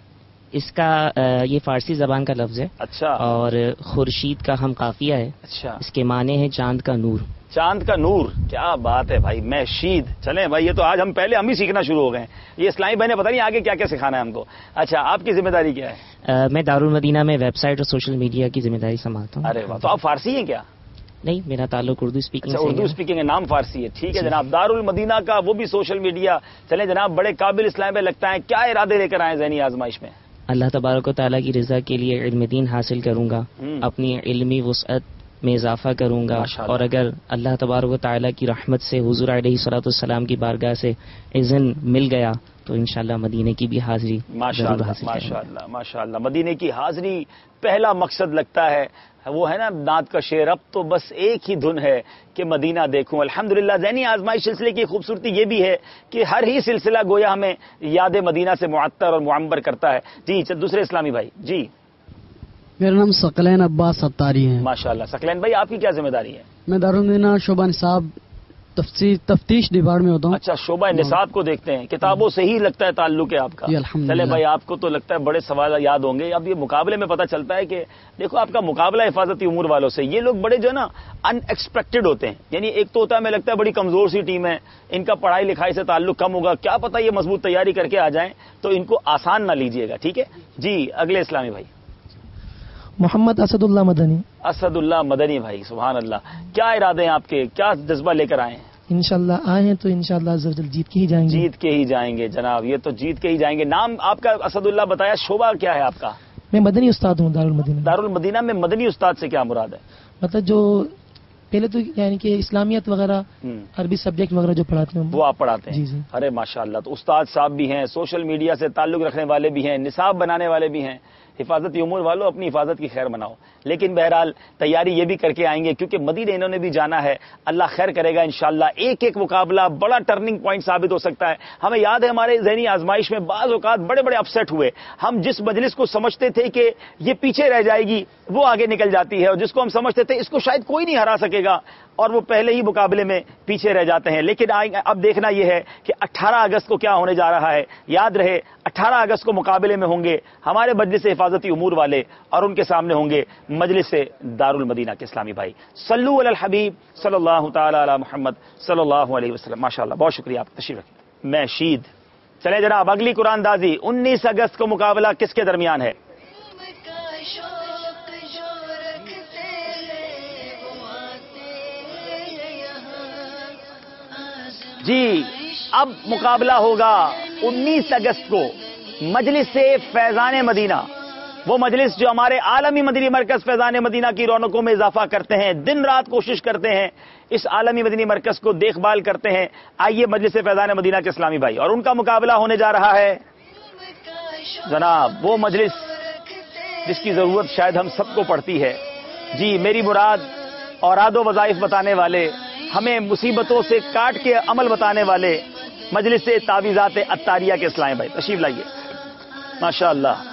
اس کا یہ فارسی زبان کا لفظ ہے. اچھا. اور خورشید کا ہم قافیہ ہے. اچھا. اس کے معنی ہے چاند کا نور. چاند کا نور. کیا بات ہے بھائی. مہشید. چلیں بھائی یہ تو آج ہم پہلے ہم ہی سیکھنا شروع ہو گئے. یہ اسلامی بھائی نے پتہ نہیں آگے کیا کیا سکھانا ہے ہم کو. اچھا آپ کی ذمہ داری کیا ہے؟ میں دارالمدینہ میں ویب سائٹ اور سوشل میڈیا کی ذمہ داری سنبھالتا ہوں. ارے واہ. تو آپ فارسی ہیں کیا؟ نہیں میرا تعلق اردو اسپیکنگ. اچھا اردو اسپیکنگ ہے، نام فارسی ہے. ٹھیک ہے جناب. دارالمدینہ کا وہ بھی سوشل میڈیا. چلیں جناب بڑے قابل اسلامی بھائی لگتا ہے، کیا ارادے لے کر آئے ذہنی آزمائش میں؟ اللہ تبارک و تعالیٰ کی رضا کے لیے علم دین حاصل کروں گا، اپنی علمی وسعت میں اضافہ کروں گا، اور اگر اللہ تبارک و تعالیٰ کی رحمت سے حضور علیہ الصلوۃ والسلام کی بارگاہ سے اذن مل گیا تو انشاءاللہ مدینے کی بھی حاضری ضرور حاصل کریں گے. ماشاء اللہ ماشاء اللہ. مدینے کی حاضری پہلا مقصد لگتا ہے. وہ ہے نا نعت کا شعر، اب تو بس ایک ہی دھن ہے کہ مدینہ دیکھوں. الحمدللہ ذہنی آزمائش سلسلے کی خوبصورتی یہ بھی ہے کہ ہر ہی سلسلہ گویا ہمیں یاد مدینہ سے معطر اور معمر کرتا ہے. جی دوسرے اسلامی بھائی. جی میرا نام ثقلین عباس اتاری ہے. ماشاءاللہ. ثقلین بھائی آپ کی کیا ذمہ داری ہے؟ میں دارالمدینہ شعبہ نصاب تفتیش ڈپارٹمنٹ میں ہوتا ہوں. اچھا شعبہ نصاب کو دیکھتے ہیں. کتابوں سے ہی لگتا ہے تعلق ہے آپ کا. چلے بھائی آپ کو تو لگتا ہے بڑے سوال یاد ہوں گے. اب یہ مقابلے میں پتہ چلتا ہے کہ دیکھو آپ کا مقابلہ حفاظتی امور والوں سے. یہ لوگ بڑے جو ہے نا ان ایکسپیکٹڈ ہوتے ہیں. یعنی ایک تو ہوتا ہے ہمیں لگتا ہے بڑی کمزور سی ٹیم ہے، ان کا پڑھائی لکھائی سے تعلق کم ہوگا، کیا پتہ یہ مضبوط تیاری کر کے آ جائیں، تو ان کو آسان نہ لیجئے گا. ٹھیک ہے جی. اگلے اسلامی بھائی. محمد اسد اللہ مدنی. اسد اللہ مدنی بھائی. سبحان اللہ. کیا ارادے ہیں آپ کے، کیا جذبہ لے کر آئے ہیں؟ انشاءاللہ آئے ہیں تو انشاءاللہ عز و جل جیت کے ہی جائیں گے. جیت کے ہی جائیں گے جناب. یہ تو جیت کے ہی جائیں گے. نام آپ کا اسد اللہ بتایا، شعبہ کیا ہے آپ کا؟ میں مدنی استاد ہوں دارالمدینہ. دارالمدینہ میں مدنی استاد سے کیا مراد ہے؟ مطلب جو پہلے تو یعنی کہ اسلامیت وغیرہ عربی سبجیکٹ وغیرہ جو پڑھاتے ہیں وہ آپ پڑھاتے ہیں. جی جی. ارے ماشاءاللہ. تو استاد صاحب بھی ہیں، سوشل میڈیا سے تعلق رکھنے والے بھی ہیں، نصاب بنانے والے بھی ہیں. حفاظتی امور والوں اپنی حفاظت کی خیر مناؤ. لیکن بہرحال تیاری یہ بھی کر کے آئیں گے کیونکہ مدینے انہوں نے بھی جانا ہے. اللہ خیر کرے گا انشاءاللہ. ایک ایک مقابلہ بڑا ٹرننگ پوائنٹ ثابت ہو سکتا ہے. ہمیں یاد ہے ہمارے ذہنی آزمائش میں بعض اوقات بڑے بڑے اپسیٹ ہوئے. ہم جس مجلس کو سمجھتے تھے کہ یہ پیچھے رہ جائے گی وہ آگے نکل جاتی ہے، اور جس کو ہم سمجھتے تھے اس کو شاید کوئی نہیں ہرا سکے گا اور وہ پہلے ہی مقابلے میں پیچھے رہ جاتے ہیں. لیکن اب دیکھنا یہ ہے کہ اٹھارہ اگست کو کیا ہونے جا رہا ہے. یاد رہے اٹھارہ اگست کو مقابلے میں ہوں گے ہمارے مجلس حفاظتی امور والے، اور ان کے سامنے ہوں گے مجلس دارالمدینہ کے اسلامی بھائی. صلو علی الحبیب صلی اللہ تعالی علی محمد صلی اللہ علیہ وسلم. ماشاءاللہ بہت شکریہ آپ تشریف رکھیں. میں شید. چلیں جناب اگلی قرآن دازی. انیس اگست کو مقابلہ کس کے درمیان ہے؟ جی اب مقابلہ ہوگا انیس اگست کو مجلس سے فیضان مدینہ، وہ مجلس جو ہمارے عالمی مدنی مرکز فیضان مدینہ کی رونقوں میں اضافہ کرتے ہیں، دن رات کوشش کرتے ہیں اس عالمی مدنی مرکز کو دیکھ بھال کرتے ہیں. آئیے مجلس فیضان مدینہ کے اسلامی بھائی، اور ان کا مقابلہ ہونے جا رہا ہے جناب وہ مجلس جس کی ضرورت شاید ہم سب کو پڑتی ہے. جی میری مراد اوراد و وظائف بتانے والے، ہمیں مصیبتوں سے کاٹ کے عمل بتانے والے مجلس تعویذات عطاریہ کے اسلام بھائی تشریف لائیے. ماشاء اللہ.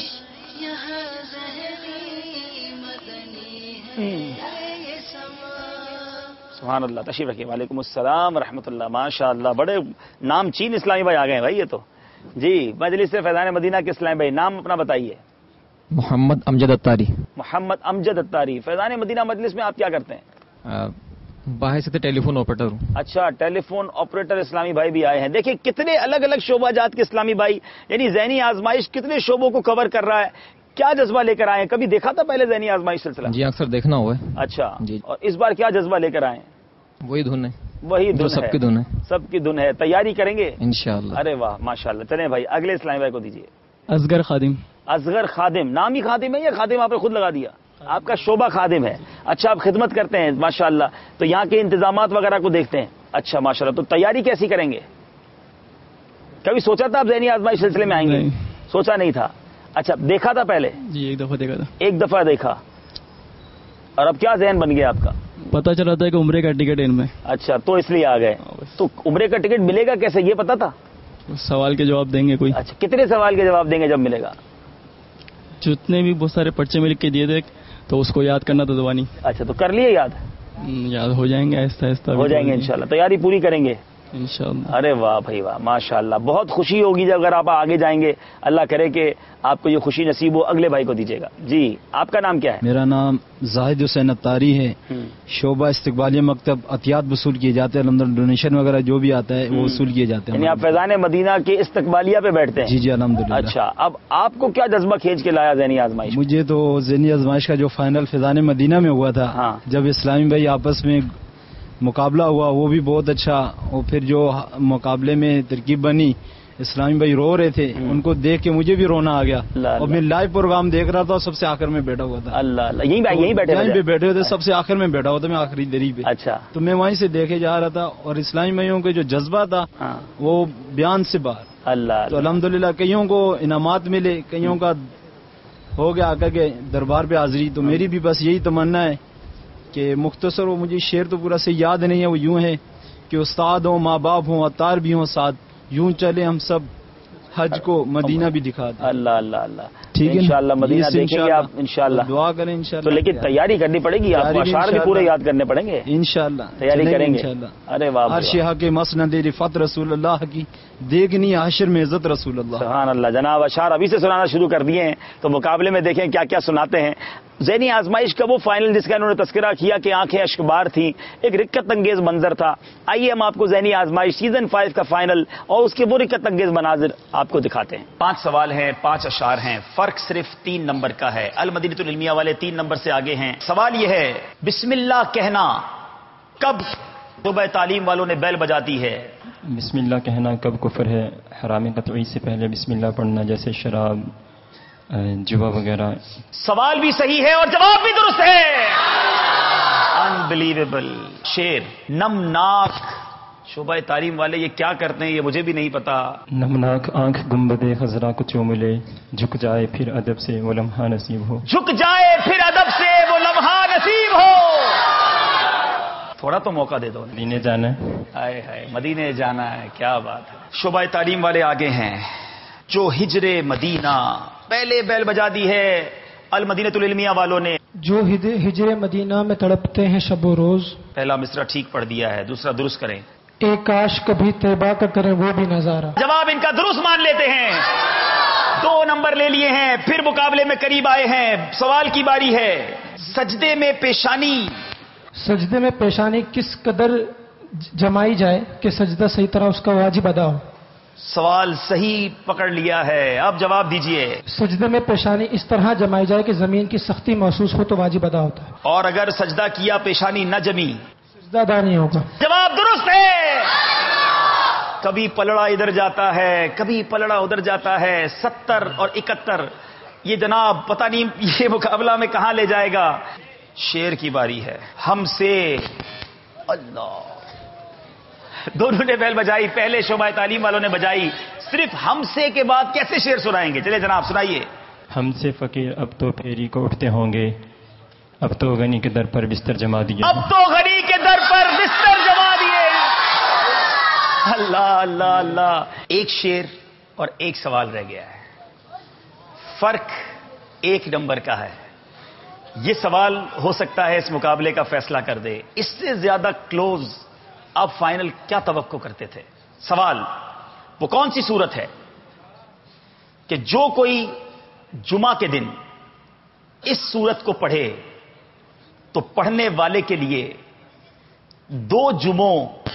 سبحان اللہ. تشریف رکھیے. وعلیکم السلام ورحمۃ اللہ. ماشاء اللہ بڑے نام چین اسلامی بھائی آ گئے ہیں بھائی یہ تو. جی مجلس فیضان مدینہ کے اسلامی بھائی نام اپنا بتائیے. محمد امجد اتاری. محمد امجد اتاری. فیضان مدینہ مجلس میں آپ کیا کرتے ہیں؟ باہر سے ٹیلی فون آپریٹر ہوں. اچھا ٹیلی فون آپریٹر اسلامی بھائی بھی آئے ہیں. دیکھیں کتنے الگ الگ شعبہ جات کے اسلامی بھائی، یعنی ذہنی آزمائش کتنے شعبوں کو کور کر رہا ہے. کیا جذبہ لے کر آئے ہیں؟ کبھی دیکھا تھا پہلے ذہنی آزمائش سلسلہ؟ جی اکثر دیکھنا ہوا ہے. اچھا جی. اور اس بار کیا جذبہ لے کر آئے ہیں؟ وہی دھن ہے. وہی دھن سب کی دھن ہے. سب کی دھن ہے. تیاری کریں گے انشاءاللہ. ارے واہ ماشاء اللہ. چلیں بھائی اگلے اسلامی بھائی کو دیجیے. اصغر خادم. اصغر خادم. نام ہی خادم ہے یا خادم آپ نے خود لگا دیا؟ آپ کا شعبہ خادم ہے. اچھا آپ خدمت کرتے ہیں ماشاء اللہ، تو یہاں کے انتظامات وغیرہ کو دیکھتے ہیں. اچھا ماشاء اللہ. تو تیاری کیسی کریں گے؟ کبھی سوچا تھا آپ ذہنی آزمائش سلسلے میں آئیں گے؟ سوچا نہیں تھا. اچھا دیکھا تھا پہلے؟ جی ایک دفعہ دیکھا تھا. ایک دفعہ دیکھا. اور اب کیا ذہن بن گیا آپ کا؟ پتا چلا تھا کہ عمرے کا ٹکٹ ان میں. اچھا تو اس لیے آ گئے. تو عمرے کا ٹکٹ ملے گا کیسے یہ پتا تھا؟ سوال کے جواب دیں گے کوئی. اچھا کتنے سوال کے جواب دیں گے جب ملے گا؟ جتنے بھی بہت سارے پرچے میں لکھ کے دیے تھے تو اس کو یاد کرنا تو زبانی. اچھا تو کر لیے یاد؟ یاد ہو جائیں گے آہستہ آہستہ. ہو جائیں گے انشاءاللہ. تیاری پوری کریں گے انشاءاللہ. ارے واہ بھائی واہ ماشاء اللہ. بہت خوشی ہوگی جب اگر آپ آگے جائیں گے. اللہ کرے کہ آپ کو یہ خوشی نصیب ہو. اگلے بھائی کو دیجیے گا. جی آپ کا نام کیا ہے؟ میرا نام زاہد حسین اتاری ہے. شعبہ استقبالیہ مکتب. عطیات وصول کیے جاتے ہیں الحمد للہ. ڈونیشن وغیرہ جو بھی آتا ہے وہ وصول کیے جاتے ہیں. یعنی آپ فیضان مدینہ کے استقبالیہ پہ بیٹھتے ہیں؟ جی جی الحمد للہ. اچھا اب آپ کو کیا جذبہ کھینچ کے لایا ذہنی آزمائش؟ مجھے تو ذہنی آزمائش کا جو فائنل فیضان مدینہ میں ہوا تھا، جب اسلامی بھائی آپس میں مقابلہ ہوا وہ بھی بہت اچھا. اور پھر جو مقابلے میں ترکیب بنی، اسلامی بھائی رو رہے تھے، ان کو دیکھ کے مجھے بھی رونا آ گیا. اور میں لائیو پروگرام دیکھ رہا تھا اور سب سے آخر میں بیٹھا ہوا تھا. اللہ اللہ. یہیں یہیں بیٹھے یہیں پہ بیٹھے ہوئے تھے. سب سے آخر میں بیٹھا ہوا تھا میں آخری دری پہ. اچھا تو میں وہیں سے دیکھے جا رہا تھا اور اسلامی بھائیوں کے جو جذبہ تھا وہ بیان سے باہر. اللہ. تو الحمدللہ کئیوں کو انعامات ملے، کئیوں کا ہو گیا آقا کے دربار پہ حاضری. تو میری بھی بس یہی تمنا ہے کہ مختصر ہو، مجھے شعر تو پورا سے یاد نہیں ہے، وہ یوں ہے کہ استاد ہوں، ماں باپ ہوں، عطار بھی ہوں ساتھ، یوں چلے ہم سب حج کو مدینہ بھی دکھا دیں. اللہ اللہ اللہ. ٹھیک ہے انشاءاللہ مدینہ دیکھیں گے آپ انشاءاللہ. دعا کریں انشاءاللہ. تو لیکن تیاری کرنی پڑے گی، آپ کو اشعار بھی پورے یاد کرنے پڑیں گے انشاءاللہ. تیاری کریں گے. ارے واہ. ہر شیخ کے مسند رفعت رسول اللہ کی دیگنی حشر میں عزت رسول اللہ. سبحان اللہ. جناب اشعار ابھی سے سنانا شروع کر دیے ہیں تو مقابلے میں دیکھیں کیا کیا سناتے ہیں. ذہنی آزمائش کا وہ فائنل جس کا انہوں نے تذکرہ کیا کہ آنکھیں اشکبار تھیں، ایک رکت انگیز منظر تھا. آئیے ہم آپ کو ذہنی آزمائش سیزن فائیو کا فائنل اور اس کے وہ رکت انگیز مناظر آپ کو دکھاتے ہیں. پانچ سوال ہیں، پانچ اشعار ہیں، فرق صرف تین نمبر کا ہے. المدینہ العلمیہ والے تین نمبر سے آگے ہیں. سوال یہ ہے بسم اللہ کہنا کب صوبہ تعلیم والوں نے بیل بجاتی ہے؟ بسم اللہ کہنا کب کفر ہے؟ حرام قطعی سے پہلے بسم اللہ پڑھنا، جیسے شراب، جوا وغیرہ. سوال بھی صحیح ہے اور جواب بھی درست ہے. انبلیویبل. شیر نمناک. شعبہ تعلیم والے یہ کیا کرتے ہیں یہ مجھے بھی نہیں پتا. نمناک آنکھ گنبد خضرا کو چو ملے، جھک جائے پھر ادب سے وہ لمحہ نصیب ہو. جھک جائے پھر ادب سے وہ لمحہ نصیب ہو. تھوڑا تو موقع دے دو. مدینے جانا ہے. ہائے ہائے مدینے جانا ہے. کیا بات ہے. شعبہ تعلیم والے آگے ہیں. جو ہجر مدینہ پہلے بیل بجا دی ہے المدینہ العلمیہ والوں نے. جو ہجر مدینہ میں تڑپتے ہیں شب و روز. پہلا مصرع ٹھیک پڑھ دیا ہے، دوسرا درست کریں. ایک کاش کبھی طیبہ کا کریں وہ بھی نظارہ. جواب ان کا درست مان لیتے ہیں. دو نمبر لے لیے ہیں، پھر مقابلے میں قریب آئے ہیں. سوال کی باری ہے. سجدے میں پیشانی. سجدے میں پیشانی کس قدر جمائی جائے کہ سجدہ صحیح طرح اس کا واجب ادا ہو. سوال صحیح پکڑ لیا ہے، اب جواب دیجئے. سجدے میں پیشانی اس طرح جمائی جائے کہ زمین کی سختی محسوس ہو تو واجب ادا ہوتا ہے. اور اگر سجدہ کیا پیشانی نہ جمی سجدہ ادا نہیں ہوگا. جواب درست ہے. کبھی پلڑا ادھر جاتا ہے کبھی پلڑا ادھر جاتا ہے. ستر اور اکہتر یہ جناب پتہ نہیں یہ مقابلہ میں کہاں لے جائے گا. شیر کی باری ہے. ہم سے اللہ. دونوں نے بیل بجائی. پہلے شعبہ تعلیم والوں نے بجائی. صرف ہم سے کے بعد کیسے شعر سنائیں گے؟ چلے جناب سنائیے. ہم سے فقیر اب تو پھیری کو اٹھتے ہوں گے، اب تو غنی کے در پر بستر جما دیے اب تو غنی کے در پر بستر جما دیے. اللہ اللہ اللہ. ایک شعر اور ایک سوال رہ گیا ہے. فرق ایک نمبر کا ہے. یہ سوال ہو سکتا ہے اس مقابلے کا فیصلہ کر دے. اس سے زیادہ کلوز آپ فائنل کیا توقع کرتے تھے؟ سوال وہ کون سی صورت ہے کہ جو کوئی جمعہ کے دن اس صورت کو پڑھے تو پڑھنے والے کے لیے دو جمعوں،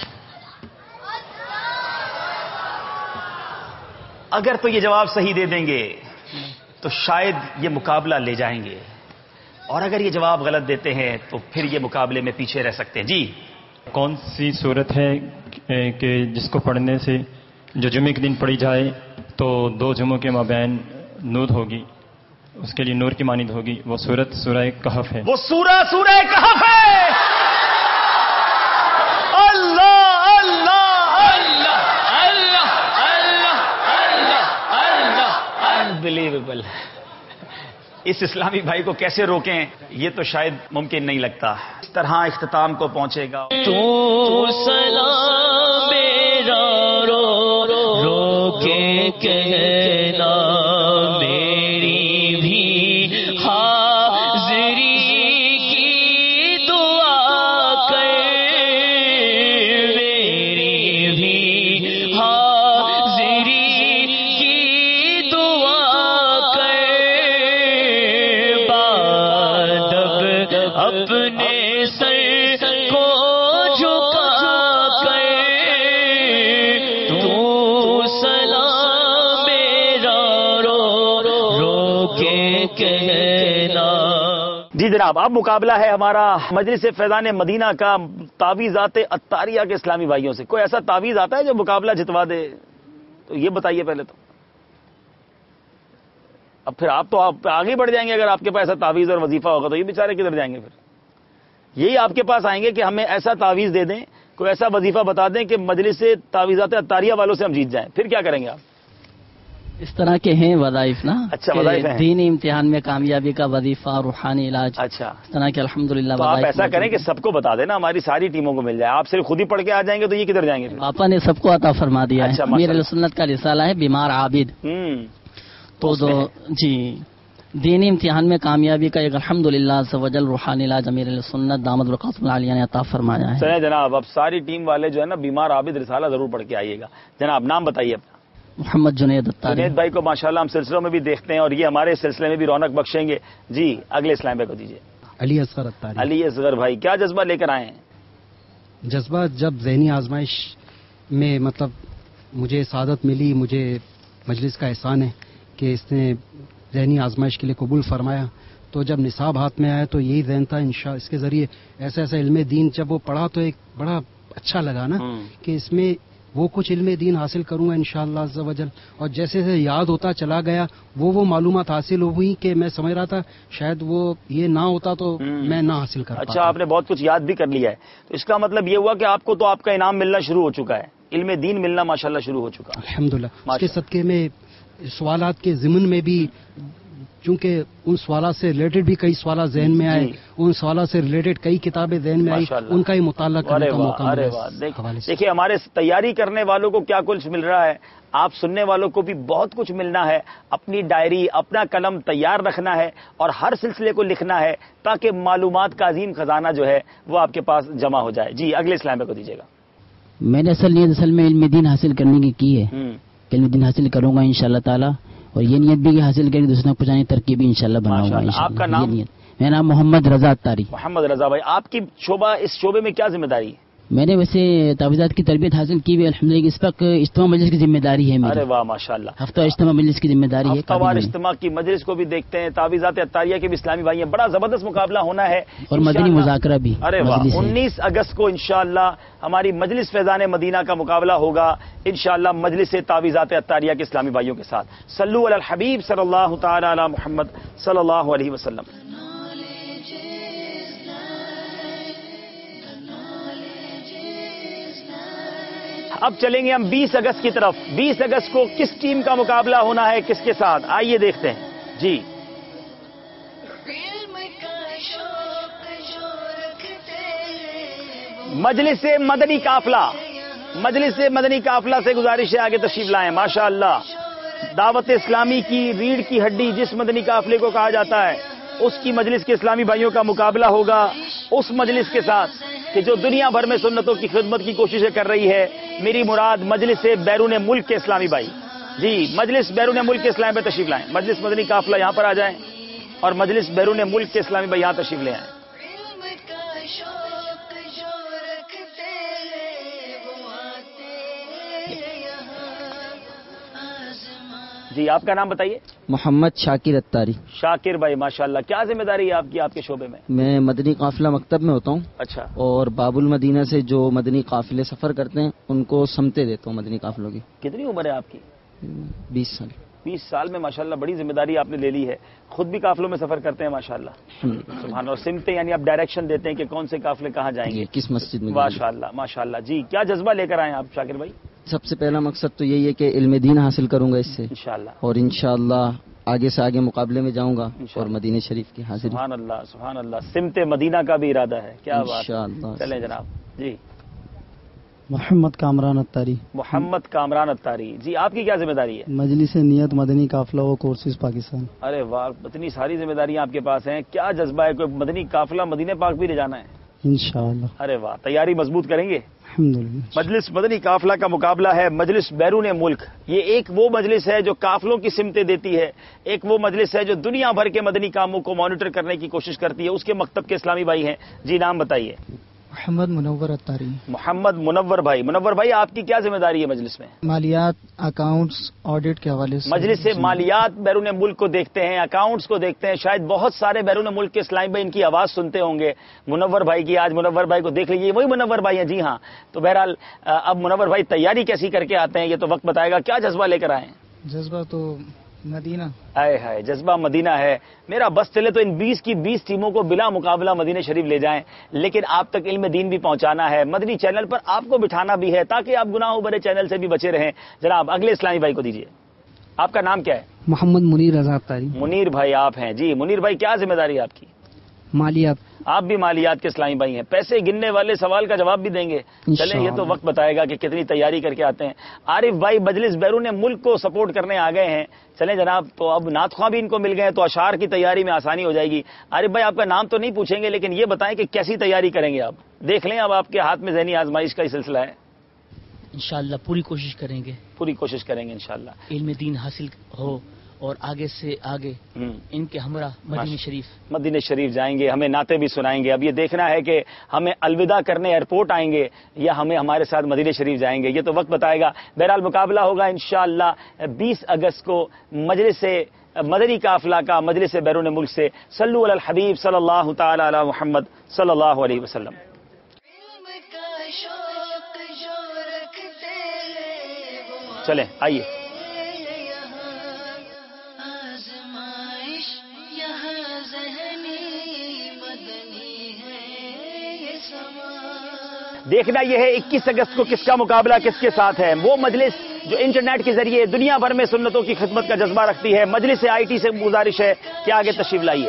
اگر تو یہ جواب صحیح دے دیں گے تو شاید یہ مقابلہ لے جائیں گے، اور اگر یہ جواب غلط دیتے ہیں تو پھر یہ مقابلے میں پیچھے رہ سکتے ہیں. جی کون سی صورت ہے کہ جس کو پڑھنے سے جو جمعے کے دن پڑھی جائے تو دو جمعوں کے مابین نور ہوگی، اس کے لیے نور کی مانند ہوگی؟ وہ صورت سورہ کہف ہے. وہ سورہ سورہ کہف ہے. اللہ اللہ اللہ اللہ اللہ اللہ اللہ. انبلیویبل. اس اسلامی بھائی کو کیسے روکیں یہ تو شاید ممکن نہیں لگتا. اس طرح اختتام کو پہنچے گا. تو سلام میرا رو رو کے کہنا میری بھی حاضری کی دعا کر، میری بھی حاضری کی دعا کر، اپنے سر کو جھکا کر تو سلام میرا رو رو کے کہنا. جی جناب، اب مقابلہ ہے ہمارا مجلس فیضان مدینہ کا تعویذات عطاریہ کے اسلامی بھائیوں سے. کوئی ایسا تعویذ آتا ہے جو مقابلہ جتوا دے؟ تو یہ بتائیے پہلے تو. اب پھر آپ تو آپ آگے بڑھ جائیں گے. اگر آپ کے پاس ایسا تعویذ اور وظیفہ ہوگا تو یہ بیچارے کدھر جائیں گے؟ پھر یہی آپ کے پاس آئیں گے کہ ہمیں ایسا تعویذ دے دیں، کوئی ایسا وظیفہ بتا دیں کہ مجلس تعویذات عطاریہ والوں سے ہم جیت جائیں. پھر کیا کریں گے آپ؟ اس طرح کے ہیں وظائف نا. اچھا وظائف ہیں. دینی امتحان میں کامیابی کا وظیفہ، روحانی علاج. اچھا اس طرح کے الحمدللہ. تو آپ ایسا کریں کہ سب کو بتا دینا، ہماری ساری ٹیموں کو مل جائے. آپ صرف خود ہی پڑھ کے آ جائیں گے تو یہ کدھر جائیں گے؟ پاپا نے سب کو عطا فرما دیا ہے. امیر علیہ سنت کا رسالہ ہے بیمار عابد. تو دو جی دینی امتحان میں کامیابی کا ایک الحمدللہ عز و جل روحانی علاج امیر علیہ سنت دامت برکاتہ العالیہ نے عطا فرمایا ہے. چلیں جناب، اب ساری ٹیم والے جو ہے نا بیمار عابد رسالہ ضرور پڑھ کے آئیے گا. جناب نام بتائیے اپنا. محمد جنید عطاری. جنید بھائی کو ماشاءاللہ ہم سلسلوں میں بھی دیکھتے ہیں اور یہ ہمارے سلسلے میں بھی رونق بخشیں گے. جی اگلے اسلام بھائی کو دیجیے. علی اصغر عطاری. علی اصغر بھائی کیا جذبہ لے کر آئے ہیں؟ جذبہ جب ذہنی آزمائش میں مطلب مجھے سعادت ملی، مجھے مجلس کا احسان ہے کہ اس نے ذہنی آزمائش کے لیے قبول فرمایا، تو جب نصاب ہاتھ میں آیا تو یہی ذہن تھا انشاءاللہ اس کے ذریعے ایسا ایسا علم دین جب وہ پڑھا تو ایک بڑا اچھا لگا نا کہ اس میں وہ کچھ علم دین حاصل کروں گا انشاءاللہ عز و جل. اور جیسے جیسے یاد ہوتا چلا گیا وہ وہ معلومات حاصل ہوئی کہ میں سمجھ رہا تھا شاید وہ یہ نہ ہوتا تو میں نہ حاصل کر پاتا. اچھا آپ نے بہت کچھ یاد بھی کر لیا ہے، تو اس کا مطلب یہ ہوا کہ آپ کو تو آپ کا انعام ملنا شروع ہو چکا ہے، علم دین ملنا ماشاءاللہ شروع ہو چکا. الحمدللہ. اس کے صدقے میں سوالات کے ضمن میں بھی چونکہ ان سوالات سے ریلیٹڈ بھی کئی سوالات ذہن میں آئے، ان سوالات سے ریلیٹڈ کئی کتابیں ذہن میں آئی، ان کا ہی مطالعہ کرنے کا موقع ملا. دیکھیے ہمارے تیاری کرنے والوں کو کیا کچھ مل رہا ہے، آپ سننے والوں کو بھی بہت کچھ ملنا ہے. اپنی ڈائری اپنا قلم تیار رکھنا ہے اور ہر سلسلے کو لکھنا ہے تاکہ معلومات کا عظیم خزانہ جو ہے وہ آپ کے پاس جمع ہو جائے. جی اگلے اسلام کو دیجیے گا. میں نے اصل نیت اصل میں علم دین حاصل کرنے کی کی ہے، علم دین حاصل کروں گا انشاءاللہ تعالی، اور یہ نیت بھی حاصل کر کے دوسروں کو پہنچانے ترکیب بھی انشاءاللہ بناؤں گا. آپ کا نام؟ میرا نام محمد رضا عطاری. محمد رضا بھائی آپ کی شعبہ اس شعبے میں کیا ذمہ داری ہے؟ میں نے ویسے تعویذات کی تربیت حاصل کی بھی الحمدللہ. اس وقت اجتماع مجلس کی ذمہ داری ہے میری. ارے واہ ماشاءاللہ. ہفتہ اجتماع مجلس کی ذمہ داری ہے. ہفتہ وار اجتماع کی مجلس کو بھی دیکھتے ہیں، تعویذات عطاریہ کے بھی اسلامی بھائی ہیں. بڑا زبردست مقابلہ ہونا ہے اور مدنی مذاکرہ بھی. ارے واہ. انیس اگست کو انشاءاللہ ہماری مجلس فیضان مدینہ کا مقابلہ ہوگا انشاءاللہ مجلس تعویذات عطاریہ کے اسلامی بھائیوں کے ساتھ. صلو علی الحبیب صلی اللہ تعالی علی محمد صلی اللہ علیہ وسلم. اب چلیں گے ہم بیس اگست کی طرف. بیس اگست کو کس ٹیم کا مقابلہ ہونا ہے کس کے ساتھ، آئیے دیکھتے ہیں. جی مجلس مدنی قافلہ مجلس مدنی قافلہ سے گزارش ہے آگے تشریف لائیں. ماشاء اللہ دعوت اسلامی کی ریڑھ کی ہڈی جس مدنی قافلے کو کہا جاتا ہے اس کی مجلس کے اسلامی بھائیوں کا مقابلہ ہوگا اس مجلس کے ساتھ کہ جو دنیا بھر میں سنتوں کی خدمت کی کوششیں کر رہی ہے. میری مراد مجلس بیرون ملک کے اسلامی بھائی. جی مجلس بیرون ملک کے اسلامی بھائی تشریف لائیں. مجلس مدنی قافلہ یہاں پر آ جائیں اور مجلس بیرون ملک کے اسلامی بھائی یہاں تشریف لے آئیں. جی آپ کا نام بتائیے. محمد شاکر اتاری. شاکر بھائی ماشاءاللہ کیا ذمہ داری ہے آپ کی آپ کے شعبے میں؟ میں مدنی قافلہ مکتب میں ہوتا ہوں. اچھا. اور باب المدینہ سے جو مدنی قافلے سفر کرتے ہیں ان کو سمتے دیتا ہوں مدنی قافلوں کی. کتنی عمر ہے آپ کی؟ بیس سال. بیس سال میں ماشاءاللہ بڑی ذمہ داری آپ نے لے لی ہے. خود بھی قافلوں میں سفر کرتے ہیں ماشاءاللہ. سبحان اللہ. سمتے یعنی آپ ڈائریکشن دیتے ہیں کہ کون سے قافلے کہاں جائیں گے کس مسجد میں. ماشاءاللہ ماشاءاللہ. جی کیا جذبہ لے کر آئے ہیں آپ شاکر بھائی؟ سب سے پہلا مقصد تو یہی ہے کہ علم دین حاصل کروں گا اس سے انشاءاللہ اور انشاءاللہ آگے سے آگے مقابلے میں جاؤں گا اور مدینہ شریف کی حاضری. سبحان اللہ سبحان اللہ. سمت مدینہ کا بھی ارادہ ہے. کیا بات. انشاءاللہ. چلیں جناب. جی محمد کامران اتاری. محمد کامران اتاری. جی آپ کی کیا ذمہ داری ہے؟ مجلس نیت مدنی قافلہ و کورسز پاکستان. ارے واہ اتنی ساری ذمہ داریاں آپ کے پاس ہیں. کیا جذبہ ہے؟ کوئی مدنی قافلہ مدینہ پاک بھی لے جانا ہے انشاءاللہ. ارے واہ تیاری مضبوط کریں گے الحمدللہ. مجلس مدنی قافلہ کا مقابلہ ہے مجلس بیرون ملک. یہ ایک وہ مجلس ہے جو قافلوں کی سمتیں دیتی ہے. ایک وہ مجلس ہے جو دنیا بھر کے مدنی کاموں کو مانیٹر کرنے کی کوشش کرتی ہے. اس کے مکتب کے اسلامی بھائی ہیں. جی نام بتائیے. محمد منور اتاری. محمد منور بھائی. منور بھائی آپ کی کیا ذمہ داری ہے مجلس میں؟ مالیات اکاؤنٹس آڈٹ کے حوالے سے. مجلس سے مالیات بیرون ملک کو دیکھتے ہیں اکاؤنٹس کو دیکھتے ہیں. شاید بہت سارے بیرون ملک کے اسلامی بھائی ان کی آواز سنتے ہوں گے منور بھائی کی. آج منور بھائی کو دیکھ لیجیے وہی منور بھائی ہیں. جی ہاں. تو بہرحال اب منور بھائی تیاری کیسی کر کے آتے ہیں یہ تو وقت بتائے گا. کیا جذبہ لے کر آئے ہیں؟ جذبہ تو مدینہ. آئے ہائے جذبہ مدینہ ہے. میرا بس چلے تو ان بیس کی بیس ٹیموں کو بلا مقابلہ مدینہ شریف لے جائیں. لیکن آپ تک علم دین بھی پہنچانا ہے. مدنی چینل پر آپ کو بٹھانا بھی ہے تاکہ آپ گناہوں بھرے چینل سے بھی بچے رہیں. جناب اگلے اسلامی بھائی کو دیجیے. آپ کا نام کیا ہے؟ محمد منیر رضا اتاری. منیر بھائی آپ ہیں. جی منیر بھائی کیا ذمہ داری ہے آپ کی؟ مالیات. آپ بھی مالیات کے اسلامی بھائی ہیں. پیسے گننے والے سوال کا جواب بھی دیں گے. چلیں یہ تو وقت بتائے گا کہ کتنی تیاری کر کے آتے ہیں. عارف بھائی مجلس بیرون ملک کو سپورٹ کرنے آ گئے ہیں. چلیں جناب تو اب نعت خواں بھی ان کو مل گئے تو اشعار کی تیاری میں آسانی ہو جائے گی. عارف بھائی آپ کا نام تو نہیں پوچھیں گے لیکن یہ بتائیں کہ کیسی تیاری کریں گے آپ؟ دیکھ لیں اب آپ کے ہاتھ میں ذہنی آزمائش کا ہی سلسلہ ہے. انشاءاللہ پوری کوشش کریں گے. پوری کوشش کریں گے انشاءاللہ. علم دین حاصل ہو اور آگے سے آگے ان کے ہمراہ مدینہ شریف مدینہ شریف جائیں گے. ہمیں نعتیں بھی سنائیں گے. اب یہ دیکھنا ہے کہ ہمیں الوداع کرنے ایئرپورٹ آئیں گے یا ہمیں ہمارے ساتھ مدینہ شریف جائیں گے. یہ تو وقت بتائے گا. بہرحال مقابلہ ہوگا انشاءاللہ بیس اگست کو مجلس مدنی قافلہ کا مجلس بیرون ملک سے. صلو علی الحبیب صلی اللہ تعالی علی محمد صلی اللہ علیہ وسلم. چلیں آئیے. دیکھنا یہ ہے اکیس اگست کو کس کا مقابلہ کس کے ساتھ ہے. وہ مجلس جو انٹرنیٹ کے ذریعے دنیا بھر میں سنتوں کی خدمت کا جذبہ رکھتی ہے. مجلس آئی ٹی سے گزارش ہے کہ آگے تشریف لائیے.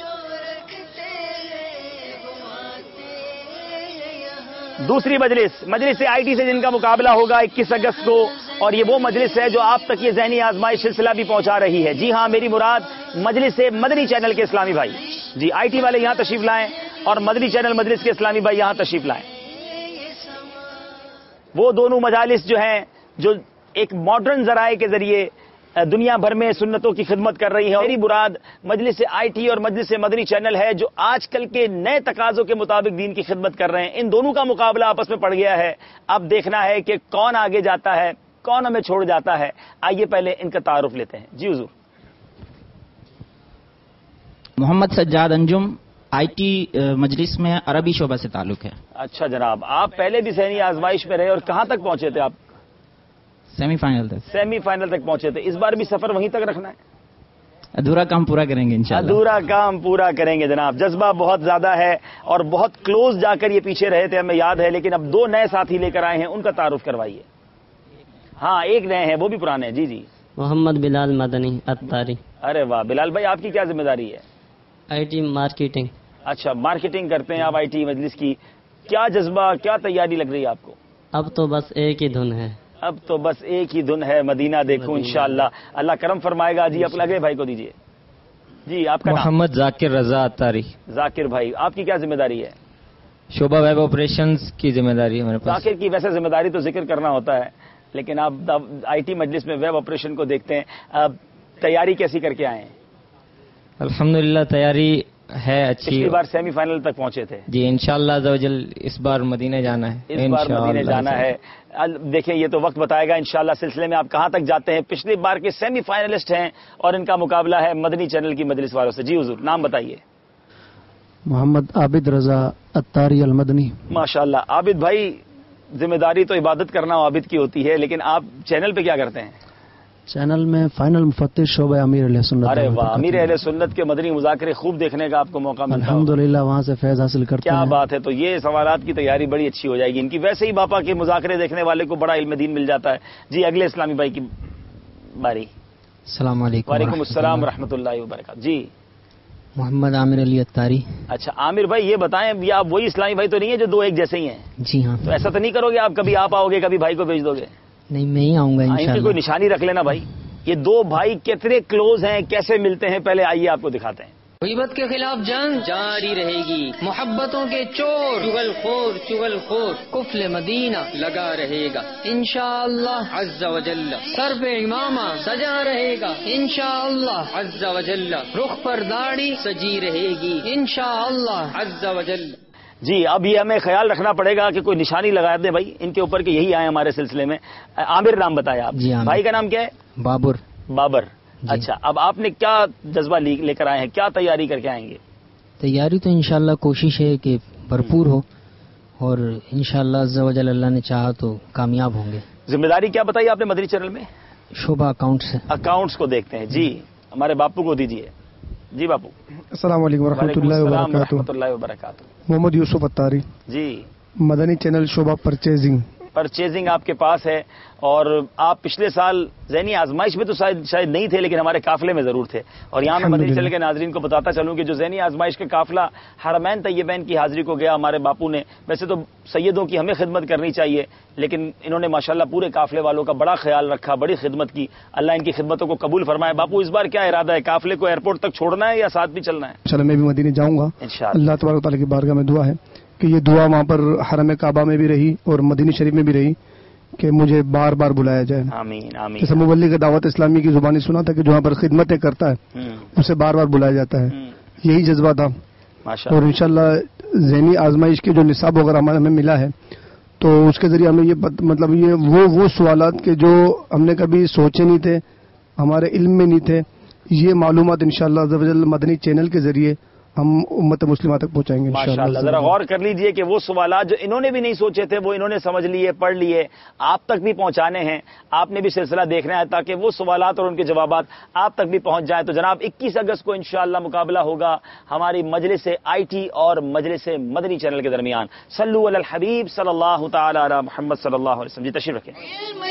دوسری مجلس مجلس آئی ٹی سے جن کا مقابلہ ہوگا اکیس اگست کو اور یہ وہ مجلس ہے جو آپ تک یہ ذہنی آزمائش سلسلہ بھی پہنچا رہی ہے. جی ہاں میری مراد مجلس مدنی چینل کے اسلامی بھائی. جی آئی ٹی والے یہاں تشریف لائیں اور مدنی چینل مجلس کے اسلامی بھائی یہاں تشریف لائیں. وہ دونوں مجالس جو ہیں جو ایک ماڈرن ذرائع کے ذریعے دنیا بھر میں سنتوں کی خدمت کر رہی ہیں. میری مراد مجلس آئی ٹی اور مجلس مدنی چینل ہے جو آج کل کے نئے تقاضوں کے مطابق دین کی خدمت کر رہے ہیں. ان دونوں کا مقابلہ آپس میں پڑ گیا ہے. اب دیکھنا ہے کہ کون آگے جاتا ہے کون ہمیں چھوڑ جاتا ہے. آئیے پہلے ان کا تعارف لیتے ہیں. جی حضور. محمد سجاد انجم آئی ٹی مجلس میں عربی شعبہ سے تعلق ہے. اچھا جناب آپ پہلے بھی ذہنی آزمائش میں رہے اور کہاں تک پہنچے تھے آپ؟ سیمی فائنل تک. سیمی فائنل تک پہنچے تھے. اس بار بھی سفر وہیں تک رکھنا ہے؟ ادھورا کام پورا کریں گے انشاءاللہ. ادھورا کام پورا کریں گے جناب. جذبہ بہت زیادہ ہے اور بہت کلوز جا کر یہ پیچھے رہے تھے ہمیں یاد ہے. لیکن اب دو نئے ساتھی لے کر آئے ہیں ان کا تعارف کروائیے. ہاں ایک نئے ہیں وہ بھی پرانے ہیں. جی جی محمد بلال مدنی اتاری. ارے واہ بلال بھائی آپ کی کیا ذمہ داری ہے؟ IT marketing. اچھا مارکیٹنگ کرتے ہیں آپ آئی ٹی مجلس کی. کیا جذبہ، کیا تیاری لگ رہی ہے آپ کو؟ اب تو بس ایک ہی دھن ہے، اب تو بس ایک ہی دھن ہے، مدینہ دیکھوں انشاءاللہ، اللہ کرم فرمائے گا. جی اپنے اگلے بھائی کو دیجیے. جی آپ کا محمد ذاکر رضا اتاری. ذاکر بھائی آپ کی کیا ذمہ داری ہے؟ شعبہ ویب آپریشنز کی ذمہ داری ہے ہمارے پاس. ذاکر کی ویسے ذمہ داری تو ذکر کرنا ہوتا ہے، لیکن آپ آئی ٹی مجلس میں ویب آپریشن کو دیکھتے ہیں. اب تیاری کیسی کر کے آئے ہیں؟ الحمدللہ تیاری ہے اچھی. پچھلی بار سیمی فائنل تک پہنچے تھے. جی انشاءاللہ عز و جل اس بار مدینہ جانا ہے. اس بار مدینہ جانا ہے. دیکھیں یہ تو وقت بتائے گا انشاءاللہ سلسلے میں آپ کہاں تک جاتے ہیں. پچھلی بار کے سیمی فائنلسٹ ہیں اور ان کا مقابلہ ہے مدنی چینل کی مجلس والوں سے. جی حضور نام بتائیے. محمد عابد رضا اتاری المدنی. ماشاءاللہ عابد بھائی، ذمہ داری تو عبادت کرنا عابد کی ہوتی ہے، لیکن آپ چینل پہ کیا کرتے ہیں؟ چینل میں فائنل مفتش شعبہ امیر اہل سنت. ارے واہ، امیر اہل سنت کے مدنی مذاکرے خوب دیکھنے کا آپ کو موقع ملتا ہے. الحمدللہ وہاں سے فیض حاصل کرتے ہیں. کیا بات ہے. تو یہ سوالات کی تیاری بڑی اچھی ہو جائے گی ان کی. ویسے ہی باپا کے مذاکرے دیکھنے والے کو بڑا علم دین مل جاتا ہے. جی اگلے اسلامی بھائی کی باری. السلام علیکم. وعلیکم السلام ورحمۃ اللہ وبرکاتہ. جی محمد عامر علی اتاری. اچھا عامر بھائی یہ بتائیں، یہ آپ وہی اسلامی بھائی تو نہیں ہے جو دو ایک جیسے ہی ہیں؟ جی ہاں. تو ایسا تو نہیں کرو گے آپ کبھی آپ آؤ گے کبھی بھائی کو بھیج دو گے؟ نہیں میں ہی آؤں گا انشاءاللہ. ان کی کوئی نشانی رکھ لینا بھائی. یہ دو بھائی کتنے کلوز ہیں، کیسے ملتے ہیں، پہلے آئیے آپ کو دکھاتے ہیں. غیبت کے خلاف جنگ جاری رہے گی، محبتوں کے چور چغل خور چغل خور قفل مدینہ لگا رہے گا انشاءاللہ عز و جل. سر پہ امامہ سجا رہے گا انشاءاللہ عز و جل. رخ پر داڑھی سجی رہے گی انشاءاللہ عز و جل. جی اب یہ ہمیں خیال رکھنا پڑے گا کہ کوئی نشانی لگا دے بھائی ان کے اوپر کہ یہی آئے ہمارے سلسلے میں. عامر نام بتایا آپ. جی بھائی کا نام کیا ہے؟ بابر. بابر. اچھا اب آپ نے کیا جذبہ لے کر آئے ہیں، کیا تیاری کر کے آئیں گے؟ تیاری تو انشاءاللہ کوشش ہے کہ بھرپور ہو اور انشاءاللہ عز و جل اللہ نے چاہا تو کامیاب ہوں گے. ذمہ داری کیا بتائی آپ نے مدنی چینل میں؟ شعبہ اکاؤنٹس ہے. اکاؤنٹس کو دیکھتے ہیں. جی ہمارے باپو کو دیجیے. جی باپو. السلام علیکم ورحمۃ اللہ وبرکاتہ. ورحمۃ اللہ وبرکاتہ. محمد یوسف اتاری. جی مدنی چینل شعبہ پرچیزنگ. پرچیزنگ آپ کے پاس ہے اور آپ پچھلے سال ذہنی آزمائش میں تو شاید شاید نہیں تھے، لیکن ہمارے قافلے میں ضرور تھے. اور یہاں میں مدنی چینل کے ناظرین کو بتاتا چلوں کہ جو ذہنی آزمائش کا قافلہ حرمین طیبین کی حاضری کو گیا ہمارے باپو نے، ویسے تو سیدوں کی ہمیں خدمت کرنی چاہیے، لیکن انہوں نے ماشاءاللہ پورے قافلے والوں کا بڑا خیال رکھا، بڑی خدمت کی. اللہ ان کی خدمتوں کو قبول فرمائے. باپو اس بار کیا ارادہ ہے، قافلے کو ایئرپورٹ تک چھوڑنا ہے یا ساتھ بھی چلنا ہے؟ چلو میں بھی مدینے جاؤں گا انشاءاللہ. اللہ تبارک و تعالیٰ کی بارگاہ میں دعا ہے کہ یہ دعا وہاں پر حرم کعبہ میں بھی رہی اور مدینہ شریف میں بھی رہی کہ مجھے بار بار بلایا جائے. آمین آمین. جیسے مبلغ دعوت اسلامی کی زبانی سنا تھا کہ جو وہاں پر خدمتیں کرتا ہے اسے بار بار بلایا جاتا ہے. یہی جذبہ تھا اور انشاءاللہ ذہنی آزمائش کے جو نصاب وغیرہ ہمیں ملا ہے تو اس کے ذریعے ہمیں یہ مطلب یہ وہ وہ سوالات کے جو ہم نے کبھی سوچے نہیں تھے، ہمارے علم میں نہیں تھے، یہ معلومات انشاءاللہ عز و جل مدنی چینل کے ذریعے ہم امت مسلمہ تک پہنچائیں گے ماشاءاللہ. ذرا غور کر لیجئے کہ وہ سوالات جو انہوں نے بھی نہیں سوچے تھے وہ انہوں نے سمجھ لیے، پڑھ لیے، آپ تک بھی پہنچانے ہیں. آپ نے بھی سلسلہ دیکھنا ہے تاکہ وہ سوالات اور ان کے جوابات آپ تک بھی پہنچ جائیں. تو جناب اکیس اگست کو انشاءاللہ مقابلہ ہوگا ہماری مجلس آئی ٹی اور مجلس مدنی چینل کے درمیان. صلو علی الحبیب صلی اللہ تعالی علی محمد صلی اللہ علیہ وسلم. جی تشریف رکھیں.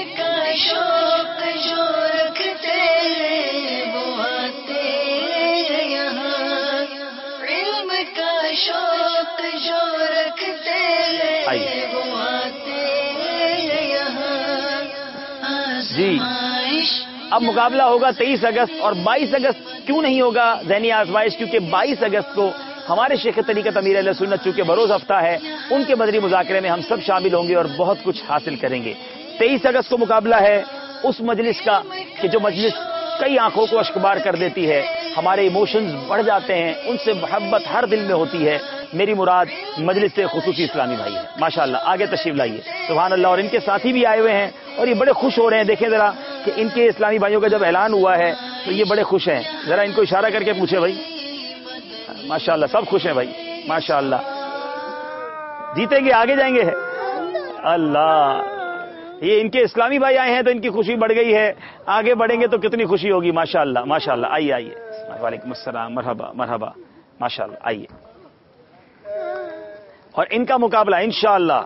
شوق جو رکھتے جی اب مقابلہ ہوگا تیئیس اگست اور بائیس اگست. کیوں نہیں ہوگا ذہنی آزمائش؟ کیونکہ بائیس اگست کو ہمارے شیخ طریقت امیر اہل سنت چونکہ بروز ہفتہ ہے، ان کے مدنی مذاکرے میں ہم سب شامل ہوں گے اور بہت کچھ حاصل کریں گے. تیئیس اگست کو مقابلہ ہے اس مجلس کا کہ جو مجلس کئی آنکھوں کو اشکبار کر دیتی ہے، ہمارے ایموشنز بڑھ جاتے ہیں، ان سے محبت ہر دل میں ہوتی ہے. میری مراد مجلس سے خصوصی اسلامی بھائی ہے. ماشاءاللہ آگے تشریف لائیے. سبحان اللہ. اور ان کے ساتھی بھی آئے ہوئے ہیں اور یہ بڑے خوش ہو رہے ہیں. دیکھیں ذرا کہ ان کے اسلامی بھائیوں کا جب اعلان ہوا ہے تو یہ بڑے خوش ہیں. ذرا ان کو اشارہ کر کے پوچھے بھائی. ماشاءاللہ سب خوش ہیں بھائی. ماشاءاللہ جیتیں گے، آگے جائیں گے. اللہ یہ ان کے اسلامی بھائی آئے ہیں تو ان کی خوشی بڑھ گئی ہے. آگے بڑھیں گے تو کتنی خوشی ہوگی. ماشاءاللہ ماشاءاللہ. آئیے آئیے. وعلیکم السلام. مرحبا مرحبا. ماشاءاللہ آئیے. اور ان کا مقابلہ انشاءاللہ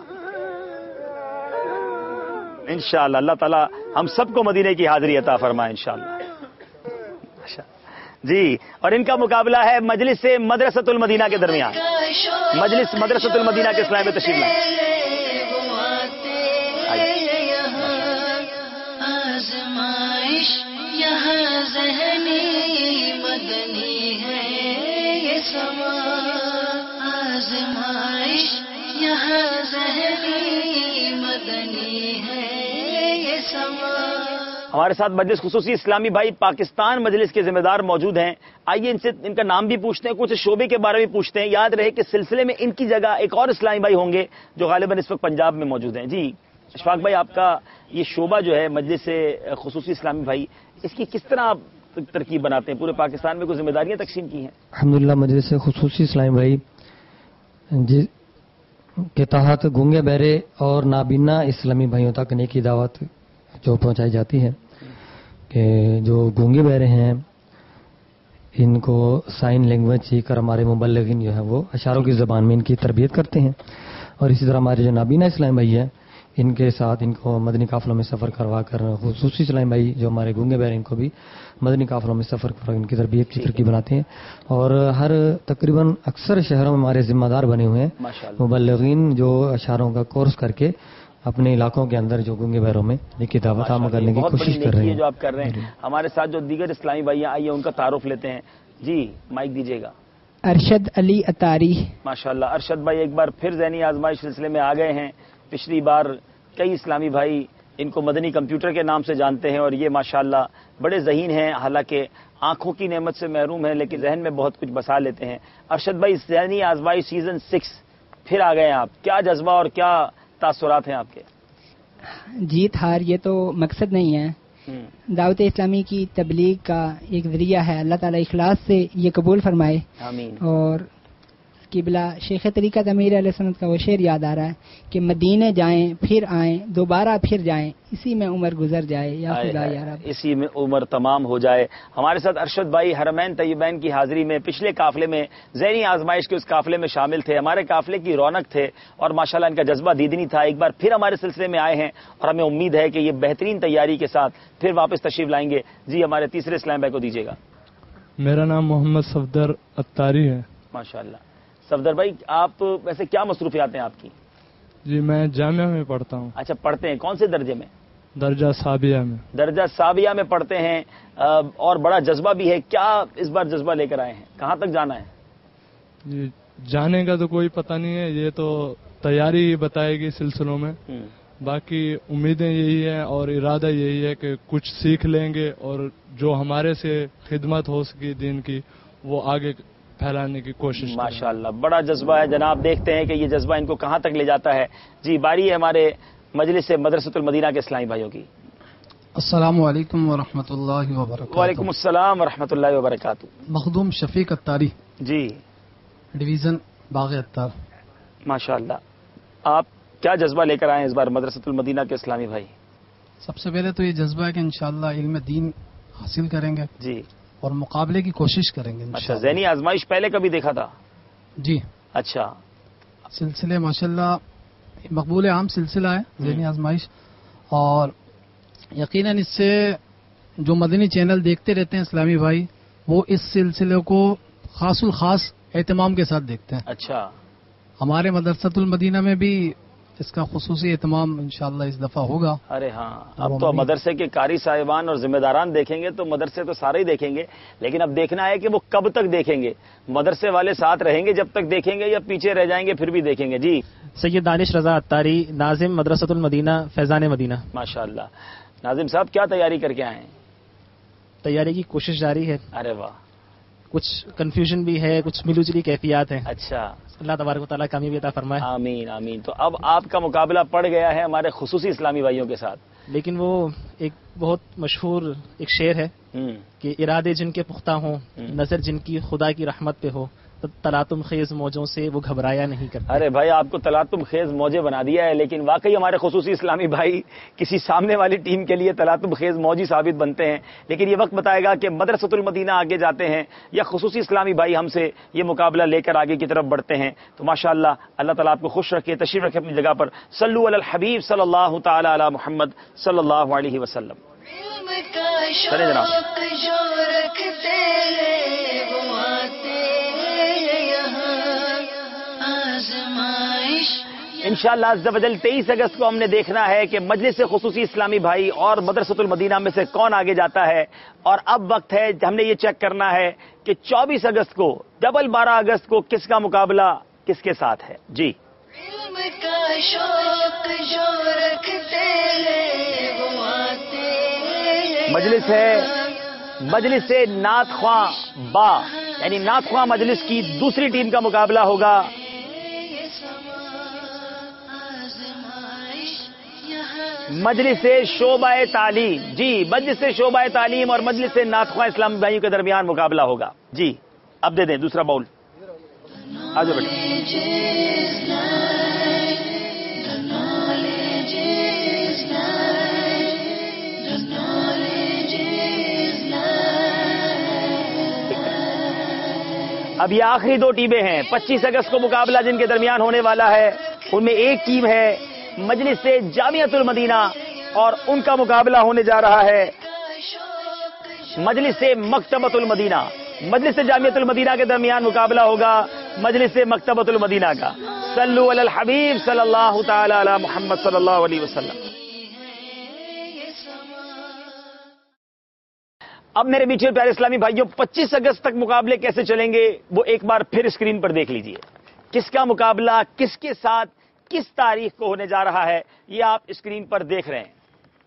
انشاءاللہ اللہ تعالی ہم سب کو مدینے کی حاضری عطا فرمائے انشاءاللہ. جی اور ان کا مقابلہ ہے مجلس سے مدرسۃ المدینہ کے درمیان. مجلس مدرسۃ المدینہ کے اسلامی میں تشریف لائیں. آزمائش یہاں ذہنی مدنی ہے یہ سما، آزمائش یہاں ذہنی مدنی ہے یہ سما. ہمارے ساتھ مجلس خصوصی اسلامی بھائی پاکستان مجلس کے ذمہ دار موجود ہیں. آئیے ان سے ان کا نام بھی پوچھتے ہیں, کچھ شعبے کے بارے میں پوچھتے ہیں. یاد رہے کہ سلسلے میں ان کی جگہ ایک اور اسلامی بھائی ہوں گے جو غالباً اس وقت پنجاب میں موجود ہیں. جی اشفاق بھائی, آپ کا یہ شعبہ جو ہے مجلس خصوصی اسلامی بھائی, اس کی کس طرح آپ ترکیب بناتے ہیں؟ پورے پاکستان میں کوئی ذمہ داریاں تقسیم کی ہیں؟ الحمدللہ مجلس خصوصی اسلامی بھائی جی کے تحت گونگے بہرے اور نابینا اسلامی بھائیوں تک نیکی دعوت جو پہنچائی جاتی ہے کہ جو گونگے بہرے ہیں ان کو سائن لینگویج سیکھ کر ہمارے مبلغین جو ہیں وہ اشاروں کی زبان میں ان کی تربیت کرتے ہیں, اور اسی طرح ہمارے جو نابینا اسلامی بھائی ہیں ان کے ساتھ ان کو مدنی قافلوں میں سفر کروا کر خصوصی اسلامی بھائی جو ہمارے گونگے بہرے ان کو بھی مدنی قافلوں میں سفر کروا ان کی تربیت کی ترکیب بناتے ہیں. اور ہر تقریباً اکثر شہروں میں ہمارے ذمہ دار بنے ہوئے ہیں مبلغین جو اشاروں کا کورس کر کے اپنے علاقوں کے اندر جو گونگے بہروں میں نیکی دعوت عام کرنے کی کوشش کر رہے ہیں. جو آپ کر رہے ہیں, ہمارے ساتھ جو دیگر اسلامی بھائی آئیے ان کا تعارف لیتے ہیں. جی مائک دیجیے گا. ارشد علی اتاری. ماشاءاللہ ارشد بھائی ایک بار پھر ذہنی آزمائش سلسلے میں آ گئے ہیں. پچھلی بار کئی اسلامی بھائی ان کو مدنی کمپیوٹر کے نام سے جانتے ہیں, اور یہ ماشاءاللہ بڑے ذہین ہیں, حالانکہ آنکھوں کی نعمت سے محروم ہیں لیکن ذہن میں بہت کچھ بسا لیتے ہیں. ارشد بھائی ذہنی آزمائش سیزن سکس پھر آ گئے ہیں آپ, کیا جذبہ اور کیا تاثرات ہیں آپ کے؟ جیت ہار یہ تو مقصد نہیں ہے, دعوت اسلامی کی تبلیغ کا ایک ذریعہ ہے. اللہ تعالیٰ اخلاص سے یہ قبول فرمائے آمین. اور قبلہ شیخ طریقت امیر علیہ سنت کا وہ شعر یاد آ رہا ہے کہ مدینے جائیں پھر آئیں دوبارہ پھر جائیں, اسی میں عمر گزر جائے یا خدا یا رب, اسی میں عمر تمام ہو جائے. ہمارے ساتھ ارشد بھائی حرمین طیبین کی حاضری میں پچھلے قافلے میں ذہنی آزمائش کے اس قافلے میں شامل تھے, ہمارے قافلے کی رونق تھے اور ماشاءاللہ ان کا جذبہ دیدنی تھا. ایک بار پھر ہمارے سلسلے میں آئے ہیں اور ہمیں امید ہے کہ یہ بہترین تیاری کے ساتھ پھر واپس تشریف لائیں گے. جی ہمارے تیسرے اسلام بھائی کو دیجیے گا. میرا نام محمد صفدر اتاری ہے. ماشاءاللہ. صفدر بھائی آپ ویسے کیا مصروفیات ہیں آپ کی؟ جی میں جامعہ میں پڑھتا ہوں. اچھا پڑھتے ہیں, کون سے درجے میں؟ درجہ ثابیہ میں. درجہ ثابیہ میں پڑھتے ہیں, اور بڑا جذبہ بھی ہے. کیا اس بار جذبہ لے کر آئے ہیں, کہاں تک جانا ہے؟ جی جانے کا تو کوئی پتہ نہیں ہے, یہ تو تیاری ہی بتائے گی سلسلوں میں. باقی امیدیں یہی ہیں اور ارادہ یہی ہے کہ کچھ سیکھ لیں گے اور جو ہمارے سے خدمت ہو سکی دین کی وہ آگے پھیلانے کی کوشش. ماشاءاللہ بڑا جذبہ ہے جناب, دیکھتے ہیں کہ یہ جذبہ ان کو کہاں تک لے جاتا ہے. جی باری ہے ہمارے مجلس مدرسۃ المدینہ کے اسلامی بھائیوں کی. السلام علیکم ورحمۃ اللہ وبرکاتہ. وعلیکم السلام ورحمۃ اللہ وبرکاتہ. مخدوم شفیق اتاری. جی ڈویژن باغ اتار. ماشاءاللہ آپ کیا جذبہ لے کر آئے ہیں اس بار مدرسۃ المدینہ کے اسلامی بھائی؟ سب سے پہلے تو یہ جذبہ ہے کہ انشاءاللہ علم دین حاصل کریں گے. جی. اور مقابلے کی کوشش کریں گے. اچھا ذہنی آزمائش پہلے کبھی دیکھا تھا؟ جی. اچھا سلسلے ماشاءاللہ مقبول عام سلسلہ ہے ذہنی آزمائش, اور یقیناً اس سے جو مدنی چینل دیکھتے رہتے ہیں اسلامی بھائی وہ اس سلسلے کو خاص الخاص اہتمام کے ساتھ دیکھتے ہیں. اچھا ہمارے مدرسۃ المدینہ میں بھی اس کا خصوصی اہتمام انشاءاللہ اس دفعہ ہوگا. ارے ہاں, اب تو مدرسے کے قاری صاحبان اور ذمہ داران دیکھیں گے تو مدرسے تو سارے ہی دیکھیں گے, لیکن اب دیکھنا ہے کہ وہ کب تک دیکھیں گے. مدرسے والے ساتھ رہیں گے جب تک دیکھیں گے یا پیچھے رہ جائیں گے پھر بھی دیکھیں گے. جی سید دانش رضا اتاری, ناظم مدرسۃ المدینہ فیضان مدینہ. ماشاءاللہ. ناظم صاحب کیا تیاری کر کے آئے ہیں؟ تیاری کی کوشش جاری ہے. ارے واہ. کچھ کنفیوژن بھی ہے, کچھ ملو جلی کیفیات ہیں. اچھا اللہ تبارک و تعالیٰ کامیابی عطا فرمائے. آمین آمین. تو اب آپ کا مقابلہ پڑ گیا ہے ہمارے خصوصی اسلامی بھائیوں کے ساتھ, لیکن وہ ایک بہت مشہور ایک شعر ہے کہ ارادے جن کے پختہ ہوں, نظر جن کی خدا کی رحمت پہ ہو, تلاتم خیز موجوں سے وہ گھبرایا نہیں کرتا. ارے بھائی آپ کو تلاتم خیز موجے بنا دیا ہے, لیکن واقعی ہمارے خصوصی اسلامی بھائی کسی سامنے والی ٹیم کے لیے تلاتم خیز موجی ثابت بنتے ہیں. لیکن یہ وقت بتائے گا کہ مدرسۃ المدینہ آگے جاتے ہیں یا خصوصی اسلامی بھائی ہم سے یہ مقابلہ لے کر آگے کی طرف بڑھتے ہیں. تو ماشاءاللہ اللہ تعالیٰ آپ کو خوش رکھے, تشریف رکھے اپنی جگہ پر. صلو علی الحبیب صلی اللہ تعالی علی محمد صلی اللہ علیہ وسلم. چلے جناب. انشاءاللہ عز و جل تیئیس اگست کو ہم نے دیکھنا ہے کہ مجلس خصوصی اسلامی بھائی اور مدرسۃ المدینہ میں سے کون آگے جاتا ہے. اور اب وقت ہے ہم نے یہ چیک کرنا ہے کہ چوبیس اگست کو ڈبل بارہ اگست کو کس کا مقابلہ کس کے ساتھ ہے. جی علم کا شوق جو رکھتے ہیں وہ آتے ہیں. مجلس ہے مجلس سے نعت خواں با یعنی نعت خواں مجلس کی دوسری ٹیم کا مقابلہ ہوگا. مجلس شعبہ تعلیم جی مجلس شعبہ تعلیم اور مجلس نعت خواں اسلامی بھائیوں کے درمیان مقابلہ ہوگا. جی اب دے دیں دوسرا باؤل. آ جاؤ بیٹا. اب یہ آخری دو ٹیمیں ہیں. پچیس اگست کو مقابلہ جن کے درمیان ہونے والا ہے ان میں ایک ٹیم ہے مجلس سے جامعۃ المدینہ اور ان کا مقابلہ ہونے جا رہا ہے مجلس سے مکتبۃ المدینہ. مجلس سے جامعۃ المدینہ کے درمیان مقابلہ ہوگا مجلس سے مکتبۃ المدینہ کا. صلو علی الحبیب صلی اللہ تعالی علی محمد صلی اللہ علیہ وسلم. اب میرے میٹھے پیارے اسلامی بھائیوں پچیس اگست تک مقابلے کیسے چلیں گے وہ ایک بار پھر اسکرین پر دیکھ لیجئے. کس کا مقابلہ کس کے ساتھ کس تاریخ کو ہونے جا رہا ہے یہ آپ اسکرین پر دیکھ رہے ہیں.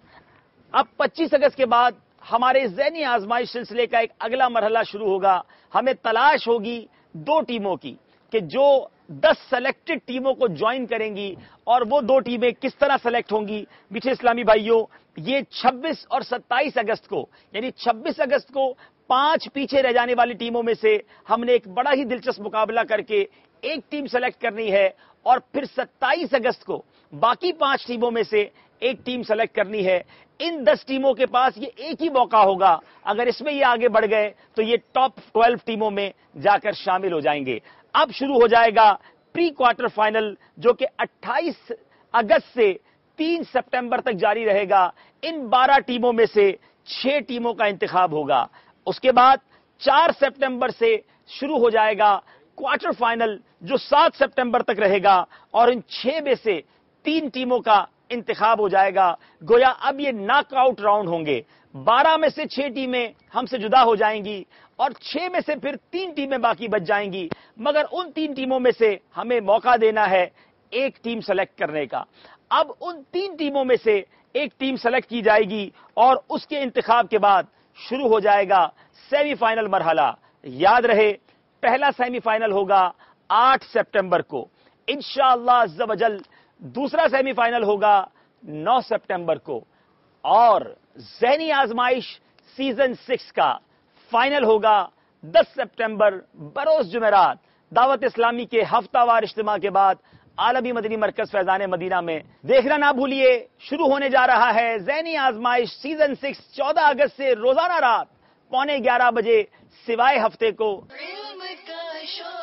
اب پچیس اگست کے بعد ہمارے ذہنی آزمائش سلسلے کا ایک اگلا مرحلہ شروع ہوگا. ہمیں تلاش ہوگی دو ٹیموں کی کہ جو دس سلیکٹڈ ٹیموں کو جوائن کریں گی. اور وہ دو ٹیمیں کس طرح سلیکٹ ہوں گی میٹھے اسلامی بھائیوں. یہ چھبیس اور ستائیس اگست کو یعنی چھبیس اگست کو پانچ پیچھے رہ جانے والی ٹیموں میں سے ہم نے ایک بڑا ہی دلچسپ مقابلہ کر کے ایک ٹیم سلیکٹ کرنی ہے. اور پھر ستائیس اگست کو باقی پانچ ٹیموں میں سے ایک ٹیم سلیکٹ کرنی ہے. ان دس ٹیموں کے پاس یہ ایک ہی موقع ہوگا. اگر اس میں یہ آگے بڑھ گئے تو یہ ٹاپ ٹویلو ٹیموں میں جا کر شامل ہو جائیں گے. اب شروع ہو جائے گا پری کوارٹر فائنل جو کہ اٹھائیس اگست سے تین سپٹمبر تک جاری رہے گا. ان بارہ ٹیموں میں سے چھ ٹیموں کا انتخاب ہوگا. اس کے بعد چار سپٹمبر سے شروع ہو جائے گا کوارٹر فائنل جو سات سپٹمبر تک رہے گا. اور ان چھ میں سے تین ٹیموں کا انتخاب ہو جائے گا. گویا اب یہ ناک آؤٹ راؤنڈ ہوں گے. بارہ میں سے چھ ٹیمیں ہم سے جدا ہو جائیں گی اور چھ میں سے پھر تین ٹیمیں باقی بچ جائیں گی. مگر ان تین ٹیموں میں سے ہمیں موقع دینا ہے ایک ٹیم سلیکٹ کرنے کا. اب ان تین ٹیموں میں سے ایک ٹیم سلیکٹ کی جائے گی اور اس کے انتخاب کے بعد شروع ہو جائے گا سیمی فائنل مرحلہ. یاد رہے پہلا سیمی فائنل ہوگا آٹھ سپٹمبر کو انشاءاللہ عز و جل. دوسرا سیمی فائنل ہوگا نو سپٹمبر کو. اور ذہنی آزمائش سیزن سکس کا فائنل ہوگا دس سپٹمبر بروز جمعرات دعوت اسلامی کے ہفتہ وار اجتماع کے بعد عالمی مدنی مرکز فیضان مدینہ میں. دیکھنا نہ بھولیے شروع ہونے جا رہا ہے ذہنی آزمائش سیزن سکس چودہ اگست سے روزانہ رات پونے گیارہ بجے سوائے ہفتے کو. علم کا شوق